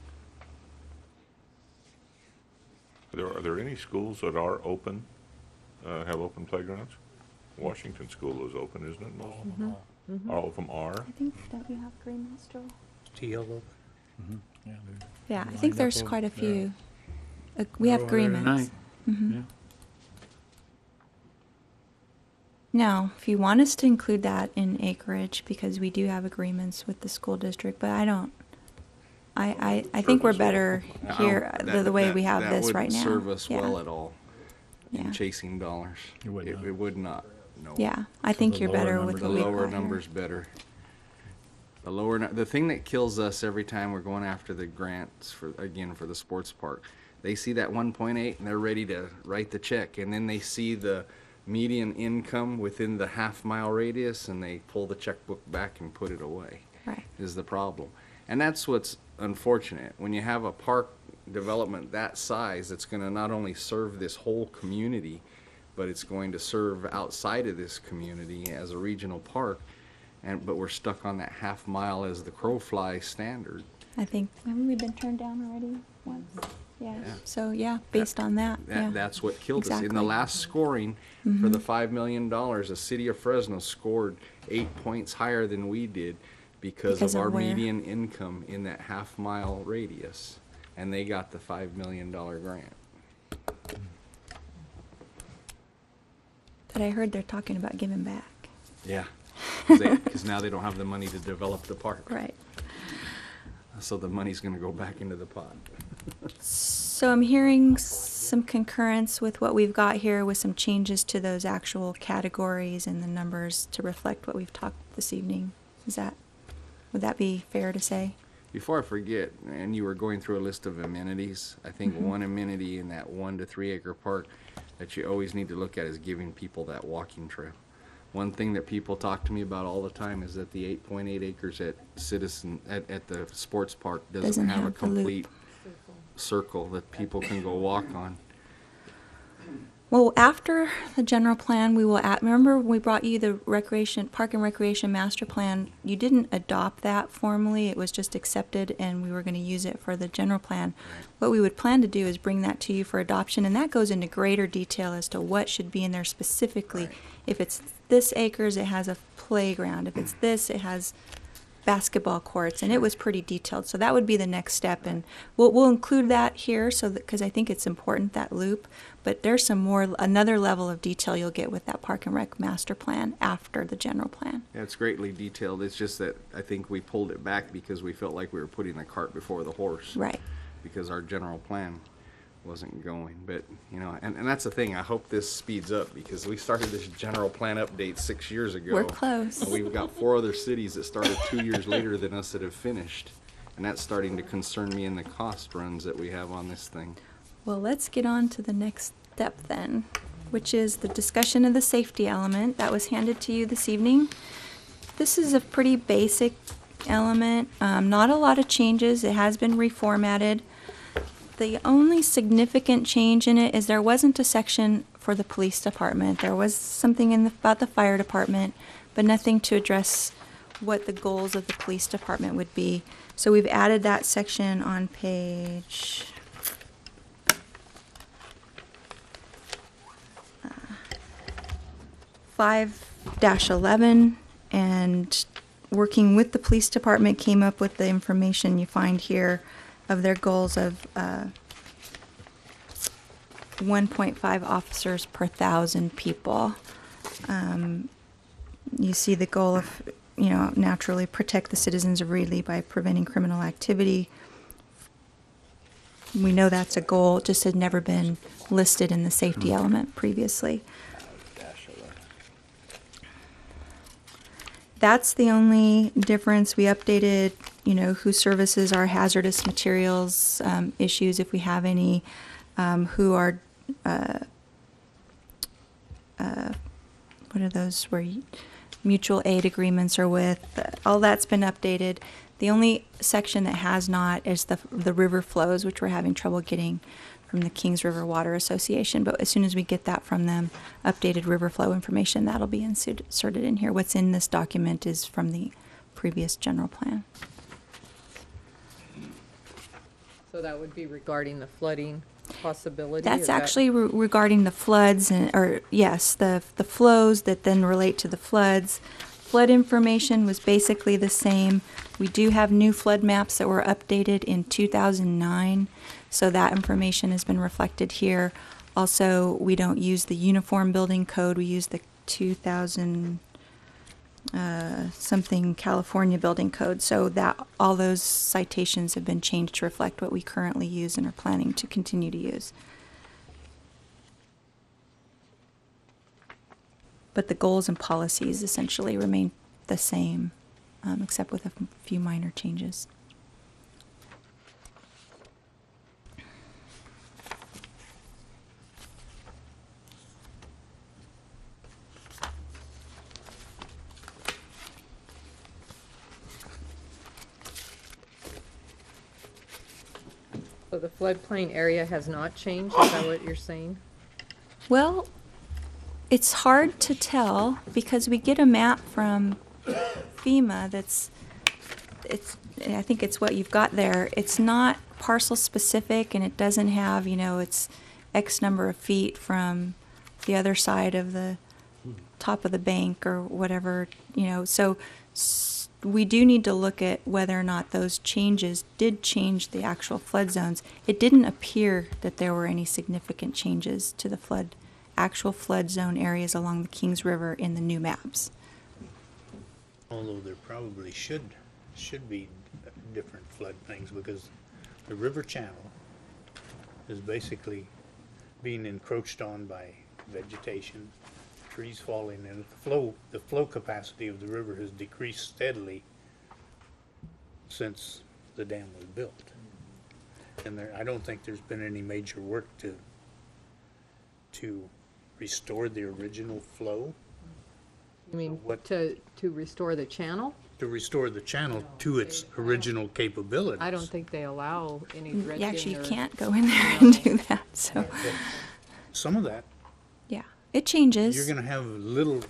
Are there any schools that are open, have open playgrounds? Washington School is open, isn't it? Most of them? All of them are? I think, don't you have agreements, Joel? TL open? Yeah, I think there's quite a few. We have agreements. Mhm. Yeah. No, if you want us to include that in acreage, because we do have agreements with the school district, but I don't. I think we're better here the way we have this right now. That wouldn't serve us Yeah. well at all Yeah. in chasing dollars. It would not. It would not, no. Yeah, I think the you're lower better number- with The what we've lower got here. number's better. The thing that kills us every time we're going after the grants for the sports park, they see that 1.8 and they're ready to write the check, and then they see the median income within the half-mile radius and they pull the checkbook back and put it away. Right. Is the problem. And that's what's unfortunate. When you have a park development that size, it's going to not only serve this whole community, but it's going to serve outside of this community as a regional park. But we're stuck on that half mile as the crow flies standard. I think, haven't we been turned down already once? Yeah. So, yeah, based on that, yeah. That's what killed us. In the Exactly. last scoring for the $5 million, the city of Fresno scored 8 points higher than we did because Because of of our where? median income in that half mile radius. And they got the $5 million grant. But I heard they're talking about giving back. Yeah. Because now they don't have the money to develop the park. Right. So the money's going to go back into the pot. So I'm hearing some concurrence with what we've got here with some changes to those actual categories and the numbers to reflect what we've talked this evening. Would that be fair to say? Before I forget, and you were going through a list of amenities, I think one amenity in that 1 to 3 acre park that you always need to look at is giving people that walking trail. One thing that people talk to me about all the time is that the 8.8 acres at at the sports park doesn't have a have the loop. complete circle that people can go walk on. Well, after the general plan, we will remember when we brought you the park and recreation master plan, you didn't adopt that formally, it was just accepted and we were going to use it for the general plan. What we would plan to do is bring that to you for adoption, and that goes into greater detail as to what should be in there specifically. Right. If it's this acres, it has a playground. If it's this, it has basketball courts, and it was pretty detailed. So that would be the next step, and we'll include that here so that, because I think it's important, that loop. But there's another level of detail you'll get with that Park and Rec master plan after the general plan. Yeah, it's greatly detailed. It's just that I think we pulled it back because we felt like we were putting the cart before the horse. Right. Because our general plan wasn't going. But, and that's the thing. I hope this speeds up because we started this general plan update 6 years ago. We're close. And we've got 4 other cities that started 2 years later than us that have finished. And that's starting to concern me in the cost runs that we have on this thing. Well, let's get on to the next step then, which is the discussion of the safety element that was handed to you this evening. This is a pretty basic element, not a lot of changes. It has been reformatted. The only significant change in it is there wasn't a section for the police department. There was something about the fire department, but nothing to address what the goals of the police department would be. So we've added that section on page 5-11, and working with the police department came up with the information you find here of their goals of 1.5 officers per 1,000 people. You see the goal of, naturally protect the citizens of Reedley by preventing criminal activity. We know that's a goal, it just had never been listed in the safety element previously. That's the only difference. We updated, who services our hazardous materials issues, if we have any, who are, what are those where mutual aid agreements are with. All that's been updated. The only section that has not is the river flows, which we're having trouble getting from the Kings River Water Association. But as soon as we get that from them, updated river flow information, that'll be inserted in here. What's in this document is from the previous general plan. So that would be regarding the flooding possibility? That's is that- actually regarding the floods the flows that then relate to the floods. Flood information was basically the same. We do have new flood maps that were updated in 2009, so that information has been reflected here. Also, we don't use the uniform building code. We use the 2000 something California building code. So that all those citations have been changed to reflect what we currently use and are planning to continue to use. But the goals and policies essentially remain the same, except with a few minor changes. So the floodplain area has not changed, is that what you're saying? Well, it's hard to tell because we get a map from FEMA I think it's what you've got there. It's not parcel specific and it doesn't have, it's X number of feet from the other side of the top of the bank or whatever, so we do need to look at whether or not those changes did change the actual flood zones. It didn't appear that there were any significant changes to the actual flood zone areas along the Kings River in the new maps. Although there probably should be different flood things, because the river channel is basically being encroached on by vegetation, trees falling in. The flow capacity of the river has decreased steadily since the dam was built. And I don't think there's been any major work to restore the original flow. You mean What- to restore the channel? To restore the channel to its original capabilities. I don't think they allow any dredging Actually, you or- can't go in there and do that, so, Some of that, yeah. It changes. you're gonna have little,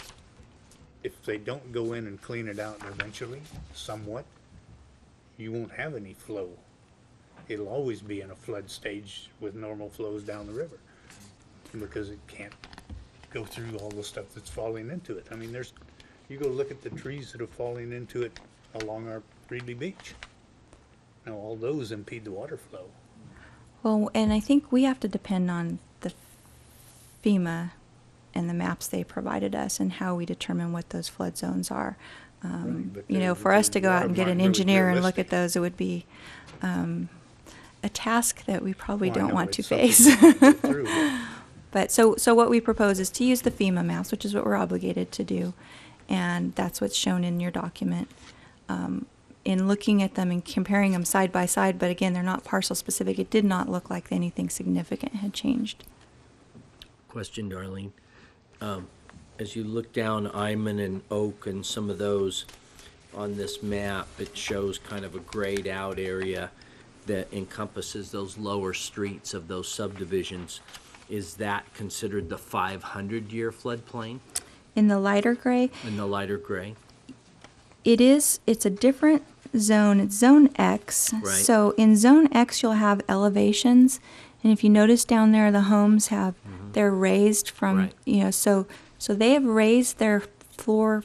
if they don't go in and clean it out eventually, somewhat, you won't have any flow. It'll always be in a flood stage with normal flows down the river, because it can't go through all the stuff that's falling into it. I mean, you go look at the trees that are falling into it along our Reedley Beach. Now, all those impede the water flow. Well, and I think we have to depend on the FEMA and the maps they provided us and how we determine what those flood zones are. Right, but For us to go out they're and get an not really engineer and look realistic. at those, it would be a task that we probably Well, I don't know want to it's something face. we can get through, but But so what we propose is to use the FEMA maps, which is what we're obligated to do, and that's what's shown in your document. In looking at them and comparing them side by side, but again, they're not parcel specific, it did not look like anything significant had changed. Question, Darlene. As you look down Iman and Oak and some of those on this map, it shows kind of a grayed out area that encompasses those lower streets of those subdivisions. Is that considered the 500-year floodplain In the lighter gray, in the lighter gray? it's a different zone, it's zone X. Right. So in zone X, you'll have elevations, and if you notice down there, the homes they're raised from, Right. so they have raised their floor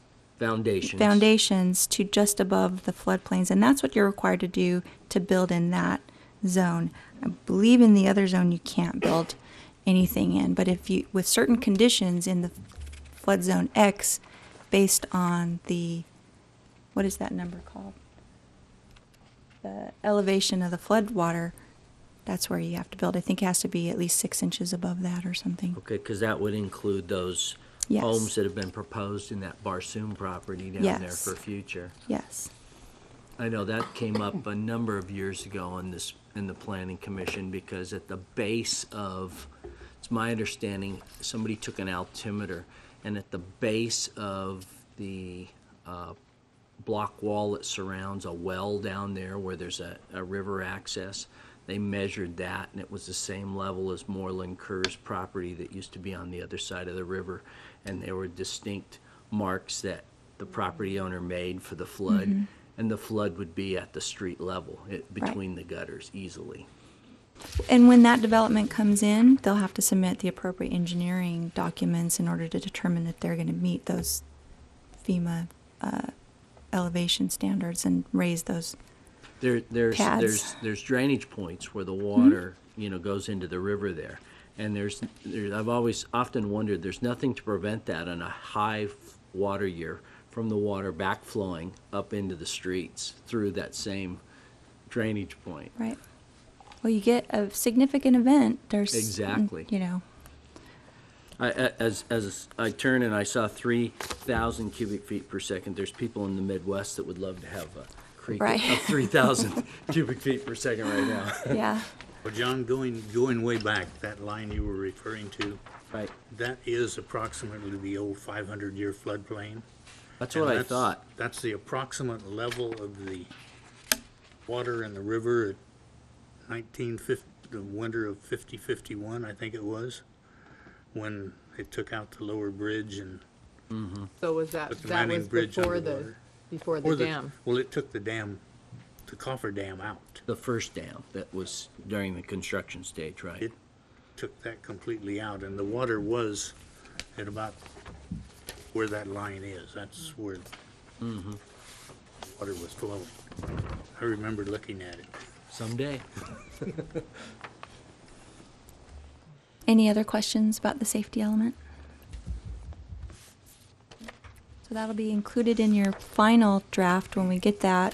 foundations to just above the floodplains, and that's what you're required to do to build in that zone. I believe in the other zone you can't build anything in, but if you, with certain conditions in the flood zone X, based on what is that number called? The elevation of the flood water, that's where you have to build. I think it has to be at least 6 inches above that or something. Okay, because that would include those Yes. homes that have been proposed in that Barsoom property down there Yes. for future. Yes. I know that came up a number of years ago in the planning commission, because at the base of, it's my understanding, somebody took an altimeter, and at the base of the block wall that surrounds a well down there where there's a river access, they measured that, and it was the same level as Moreland Kerr's property that used to be on the other side of the river, and there were distinct marks that the property owner made for the flood, and the flood would be at the street level, between the gutters easily. And when that development comes in, they'll have to submit the appropriate engineering documents in order to determine that they're going to meet those FEMA elevation standards and raise those. There's Pads. drainage points where the water, goes into the river there. And I've always often wondered, there's nothing to prevent that on a high water year from the water backflowing up into the streets through that same drainage point. Right. Well, you get a significant event, there's. Exactly. You know, As I turned and I saw 3,000 cubic feet per second, there's people in the Midwest that would love to have a creek Right. of 3,000 cubic feet per second right now. yeah. Well, John, going way back, that line you were referring to, Right. that is approximately the old 500-year floodplain. That's And what I thought. That's the approximate level of the water in the river at 1950, the winter of 50-51, I think it was, when they took out the lower bridge and So was that, put the that Manning was Bridge before underwater. before Or the dam? Well, it took the dam, the coffer dam out. The first dam that was during the construction stage, right? It took that completely out, and the water was at about where that line is. That's where the water was flowing. I remember looking at it. Someday. Any other questions about the safety element? So that'll be included in your final draft when we get that.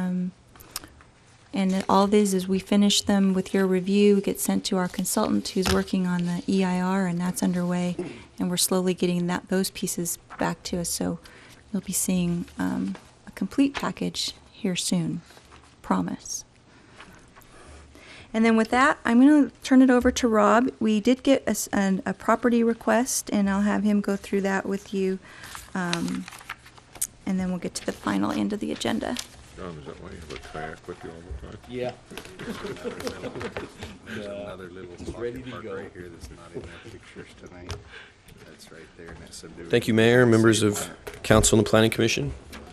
And all it is we finish them with your review, get sent to our consultant who's working on the EIR, and that's underway. And we're slowly getting those pieces back to us. So you'll be seeing a complete package here soon. Promise. And then with that, I'm going to turn it over to Rob. We did get a property request, and I'll have him go through that with you. And then we'll get to the final end of the agenda. John, is that why you have a kayak with you all the time? Yeah. There's another little ready pocket to park go. right here that's not in the pictures tonight. That's right there in that subdivision. Thank you, Mayor, members of Council and the Planning Commission.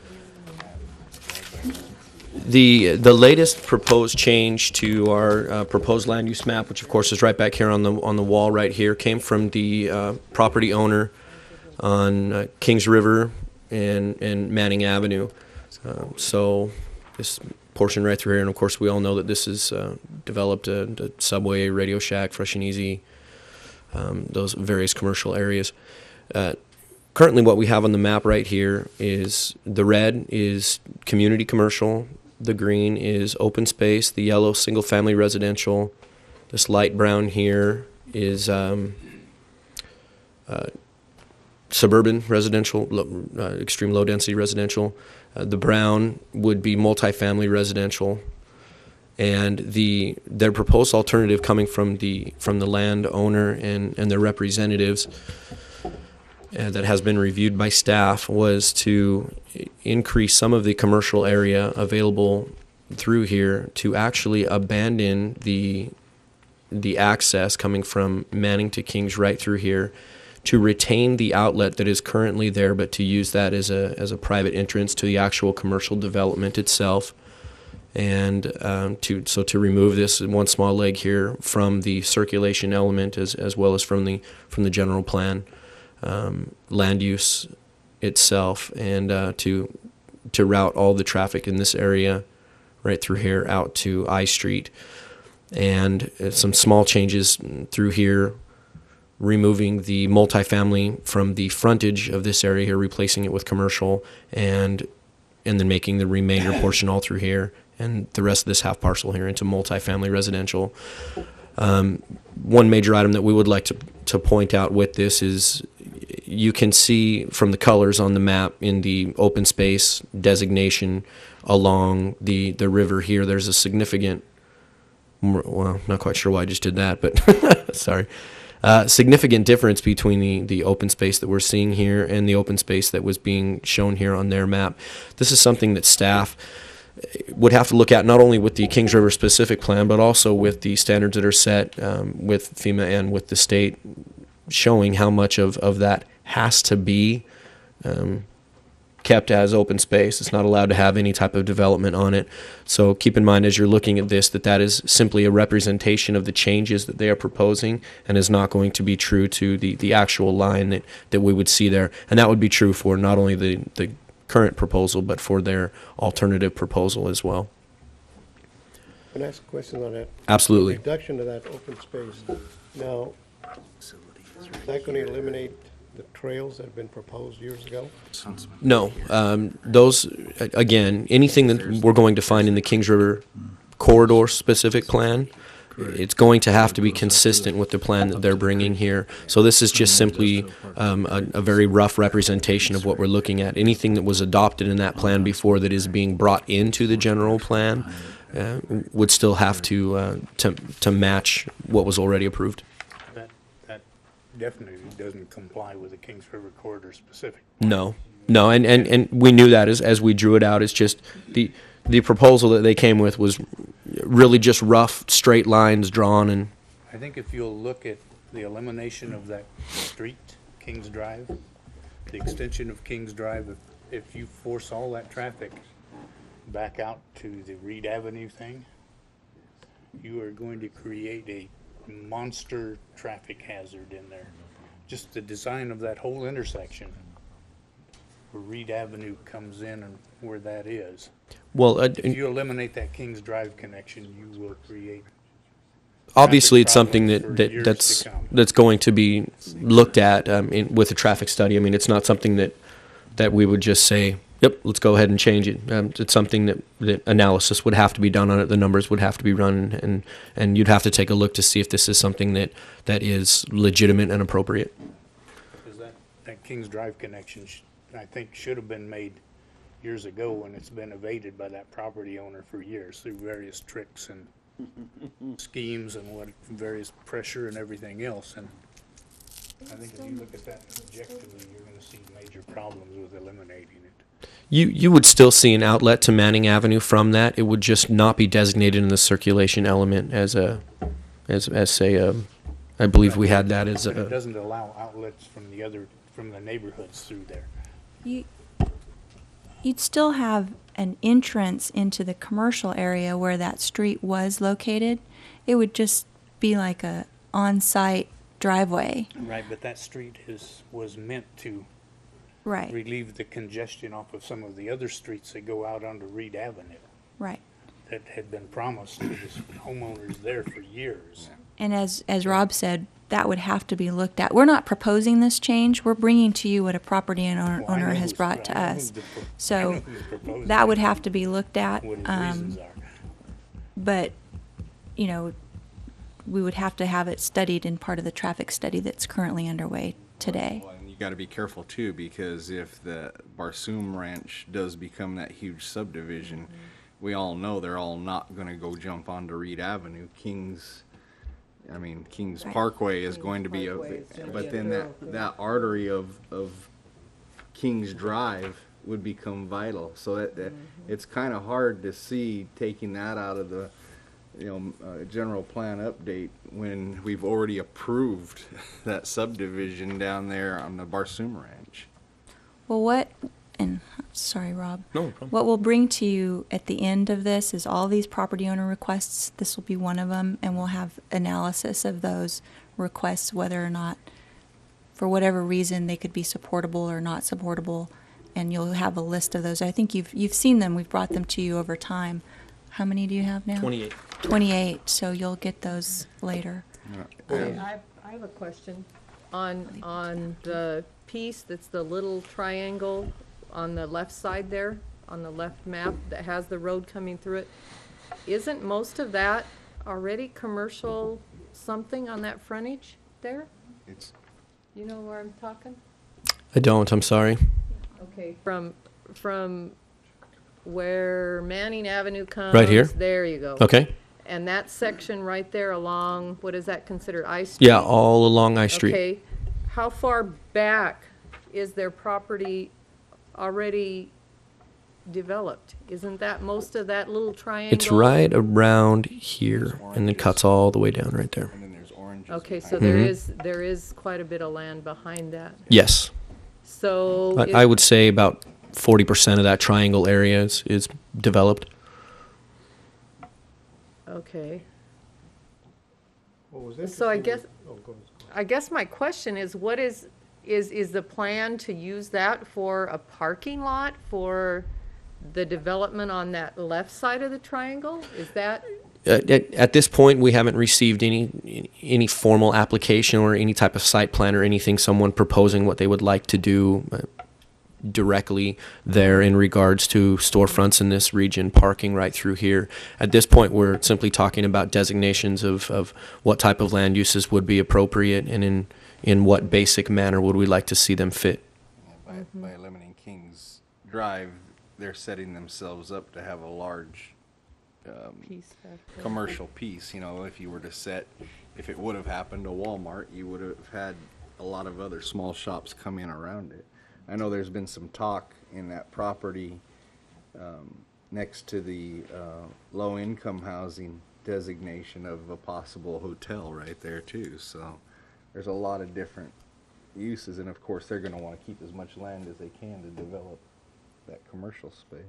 The latest proposed change to our proposed land use map, which of course is right back here on the wall right here, came from the property owner on Kings River and Manning Avenue. So this portion right through here, and of course we all know that this is developed a Subway, Radio Shack, Fresh and Easy, those various commercial areas. Currently what we have on the map right here is the red is community commercial, the green is open space, the yellow single-family residential, this light brown here is suburban residential, extreme low-density residential. The brown would be multifamily residential, and their proposed alternative coming from the landowner and their representatives that has been reviewed by staff was to increase some of the commercial area available through here to actually abandon the access coming from Manning to Kings right through here, to retain the outlet that is currently there, but to use that as a private entrance to the actual commercial development itself, and to remove this one small leg here from the circulation element as well as from the general plan land use itself, and to route all the traffic in this area right through here out to I Street, and some small changes through here, removing the multifamily from the frontage of this area here, replacing it with commercial, and then making the remainder portion all through here, and the rest of this half parcel here into multifamily residential. One major item that we would like to point out with this is you can see from the colors on the map in the open space designation along the river here, there's a significant, well, not quite sure why I just did that, but sorry. Significant difference between the open space that we're seeing here and the open space that was being shown here on their map. This is something that staff would have to look at not only with the Kings River specific plan, but also with the standards that are set with FEMA and with the state, showing how much of that has to be kept as open space. It's not allowed to have any type of development on it. So keep in mind as you're looking at this that is simply a representation of the changes that they are proposing, and is not going to be true to the actual line that we would see there. And that would be true for not only the current proposal, but for their alternative proposal as well. Can I ask a question on that? Absolutely. Reduction of that open space. Now, Is that going to eliminate the trails that have been proposed years ago? No, those, again, anything that we're going to find in the Kings River corridor specific plan, it's going to have to be consistent with the plan that they're bringing here. So this is just simply a very rough representation of what we're looking at. Anything that was adopted in that plan before that is being brought into the general plan would still have to match what was already approved. That definitely doesn't comply with the Kings River corridor specific. No, and we knew that as we drew it out. It's just the proposal that they came with was really just rough, straight lines drawn, and I think if you'll look at the elimination of that street, Kings Drive, the extension of Kings Drive, if you force all that traffic back out to the Reed Avenue thing, you are going to create a monster traffic hazard in there. Just the design of that whole intersection where Reed Avenue comes in and where that is. well, If you eliminate that Kings Drive connection, you will create obviously traffic it's something problems for years to come. that's going to be looked at with a traffic study. I mean, it's not something that we would just say, yep, let's go ahead and change it. It's something that analysis would have to be done on it. The numbers would have to be run, and you'd have to take a look to see if this is something that is legitimate and appropriate. Because that Kings Drive connection, I think, should have been made years ago, and it's been evaded by that property owner for years through various tricks and schemes and various pressure and everything else. And I think if you look at that objectively, you're going to see major problems with eliminating it. You would still see an outlet to Manning Avenue from that. It would just not be designated in the circulation element as say I believe we had that as But it a. doesn't allow outlets from the neighborhoods through there. You'd still have an entrance into the commercial area where that street was located. It would just be like a on-site driveway. Right, but that street was meant to Right, relieve the congestion off of some of the other streets that go out onto Reed Avenue right. that had been promised to the homeowners there for years. And as Rob said, that would have to be looked at. We're not proposing this change. We're bringing to you what a property owner Well, I know has who's- brought to I know us. who's the pro- I know So who's proposing that it, would have to be looked at. what his reasons are. But, you know, we would have to have it studied in part of the traffic study that's currently underway today. Well, and you got to be careful too, because if the Barsoom Ranch does become that huge subdivision, we all know they're all not going to go jump onto Reed Avenue. Kings Right. Parkway is going to be, Parkway is gonna be but a then that artery of Kings Drive would become vital. So that it's kind of hard to see taking that out of the general plan update when we've already approved that subdivision down there on the Barsoom Ranch. Well, sorry, Rob. No problem. What we'll bring to you at the end of this is all these property owner requests. This will be one of them, and we'll have analysis of those requests, whether or not, for whatever reason, they could be supportable or not supportable, and you'll have a list of those. I think you've seen them. We've brought them to you over time. How many do you have now? 28. 28, so you'll get those later. I have a question on the piece that's the little triangle on the left side there, on the left map that has the road coming through it. Isn't most of that already commercial something on that frontage there? It's You know where I'm talking? I don't. I'm sorry. Okay, from where Manning Avenue comes. Right here? There you go. Okay. And that section right there along, what is that considered, I Street? Yeah, all along I Street. Okay, how far back is their property already developed? Isn't that most of that little triangle? It's right around here, and it cuts all the way down right there. and then there's oranges. Okay, so Mhm. there is quite a bit of land behind that. Yes, So. I would say about 40% of that triangle area is developed. Okay, What was So I interesting guess- was- oh, go ahead. I guess my question is, what is the plan to use that for a parking lot for the development on that left side of the triangle? Is that, At this point, we haven't received any formal application or any type of site plan or anything, someone proposing what they would like to do directly there in regards to storefronts in this region, parking right through here. At this point, we're simply talking about designations of what type of land uses would be appropriate and in what basic manner would we like to see them fit. By eliminating Kings Drive, they're setting themselves up to have a large Piece back there. commercial piece. You know, if you were to set, if it would have happened to Walmart, you would have had a lot of other small shops come in around it. I know there's been some talk in that property next to the low-income housing designation of a possible hotel right there too. So there's a lot of different uses, and of course they're going to want to keep as much land as they can to develop that commercial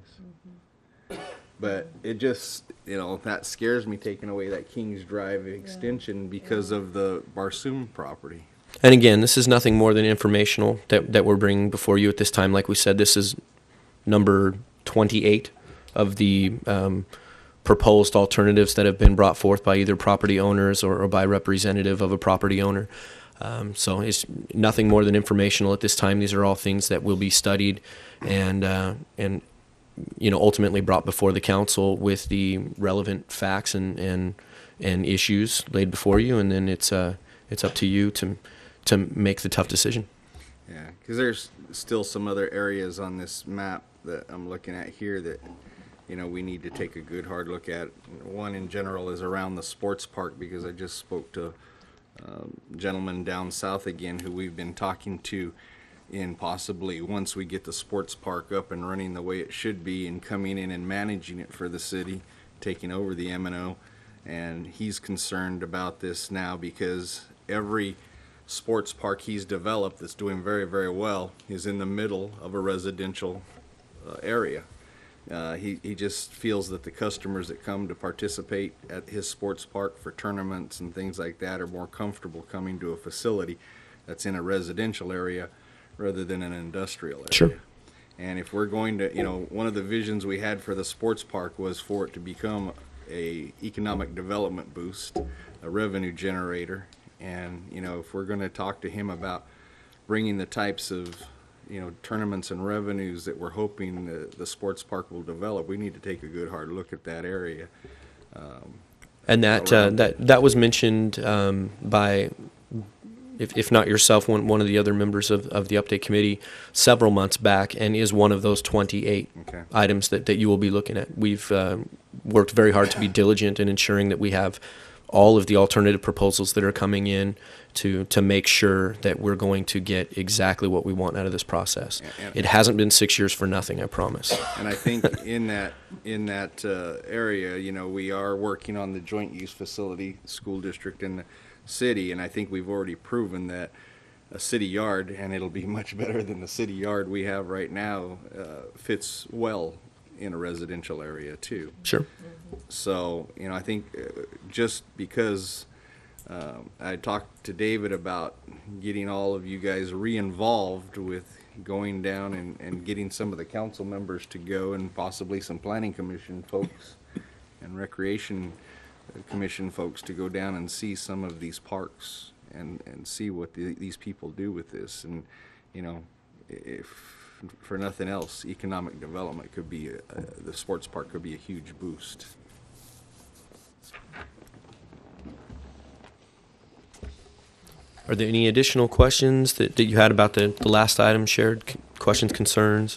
space. But it just, you know, that scares me, taking away that Kings Drive extension because of the Barsoom property. And again, this is nothing more than informational that we're bringing before you at this time. Like we said, this is number 28 of the proposed alternatives that have been brought forth by either property owners or by representative of a property owner. So it's nothing more than informational at this time. These are all things that will be studied and you know, ultimately brought before the council with the relevant facts and issues laid before you, and then it's up to you to make the tough decision. Yeah, because there's still some other areas on this map that I'm looking at here that, you know, we need to take a good hard look at. One in general is around the sports park, because I just spoke to a gentleman down south again who we've been talking to in possibly, once we get the sports park up and running the way it should be and coming in and managing it for the city, taking over the M&O. And he's concerned about this now because every sports park he's developed that's doing very, very well is in the middle of a residential area. He just feels that the customers that come to participate at his sports park for tournaments and things like that are more comfortable coming to a facility that's in a residential area rather than an industrial area. Sure. And if we're going to, you know, one of the visions we had for the sports park was for it to become a economic development boost, a revenue generator. And, you know, if we're going to talk to him about bringing the types of, you know, tournaments and revenues that we're hoping the sports park will develop, we need to take a good hard look at that area. And that was mentioned by, if not yourself, one of the other members of the update committee several months back, and is one of those 28 items that you will be looking at. We've worked very hard to be diligent in ensuring that we have all of the alternative proposals that are coming in to make sure that we're going to get exactly what we want out of this process. It hasn't been 6 years for nothing, I promise. And I think in that area, you know, we are working on the joint use facility, school district and the city, and I think we've already proven that a city yard, and it'll be much better than the city yard we have right now, fits well in a residential area too. Sure. So, you know, I think just because I talked to David about getting all of you guys re-involved with going down and getting some of the council members to go, and possibly some planning commission folks and recreation commission folks to go down and see some of these parks and see what these people do with this. And, you know, if for nothing else, economic development could be, the sports park could be a huge boost. Are there any additional questions that you had about the last item shared? Questions, concerns?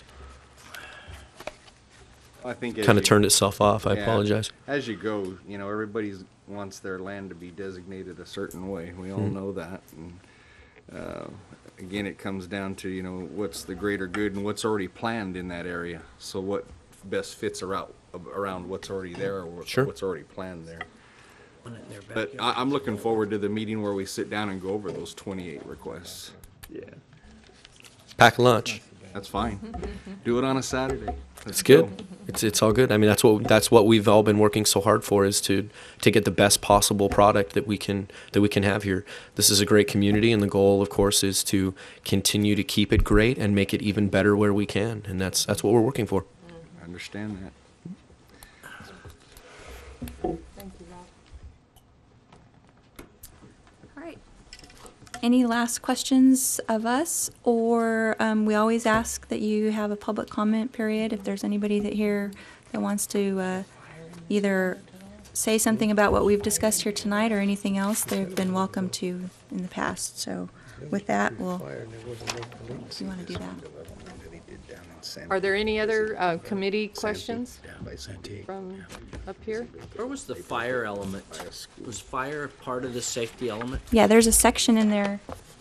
I think Kind of turned itself off. I apologize. As you go, you know, everybody wants their land to be designated a certain way. We all know that. And again, it comes down to, you know, what's the greater good and what's already planned in that area. So what best fits around what's already there, or what's already planned there. But I'm looking forward to the meeting where we sit down and go over those 28 requests. Yeah. Pack a lunch. That's fine. Do it on a Saturday. It's good. It's all good. I mean, that's what we've all been working so hard for, is to get the best possible product that we can have here. This is a great community, and the goal, of course, is to continue to keep it great and make it even better where we can. And that's what we're working for. I understand that. All right. Any last questions of us? Or we always ask that you have a public comment period. If there's anybody that here that wants to either say something about what we've discussed here tonight or anything else, they've been welcome to in the past. So with that, we'll, if you want to do that. Are there any other committee questions from up here? Where was the fire element? Was fire part of the safety element? Yeah, there's a section in there.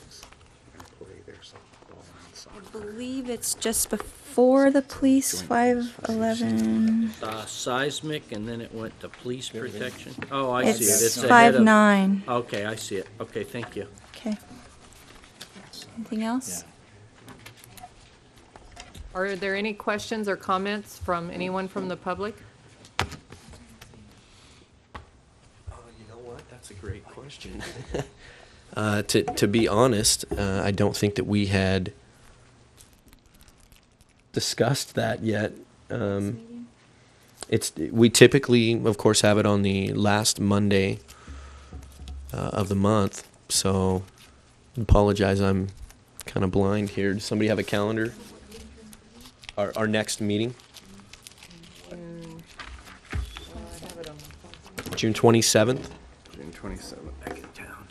I believe it's just before the police, 511. Seismic, and then it went to police protection? Oh, I see it. It's ahead of- 5-9. Okay, I see it. Okay, thank you. Okay. Anything else? Are there any questions or comments from anyone from the public? You know what? That's a great question. To be honest, I don't think that we had discussed that yet. We typically, of course, have it on the last Monday of the month. So, apologize, I'm kind of blind here. Does somebody have a calendar? Our next meeting? June 27th? June 27th. Back in town.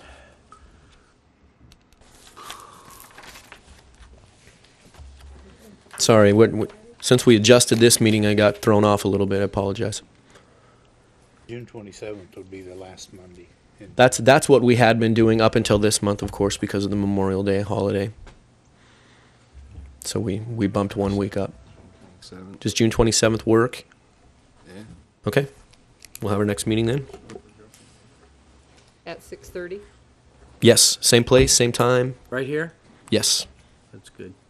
Sorry, since we adjusted this meeting, I got thrown off a little bit. I apologize. June 27th would be the last Monday. That's what we had been doing up until this month, of course, because of the Memorial Day holiday. So we bumped 1 week up. 7th. Does June 27th work? Yeah. Okay. We'll have our next meeting then. At 6:30? Yes, same place, same time. Right here? Yes. That's good.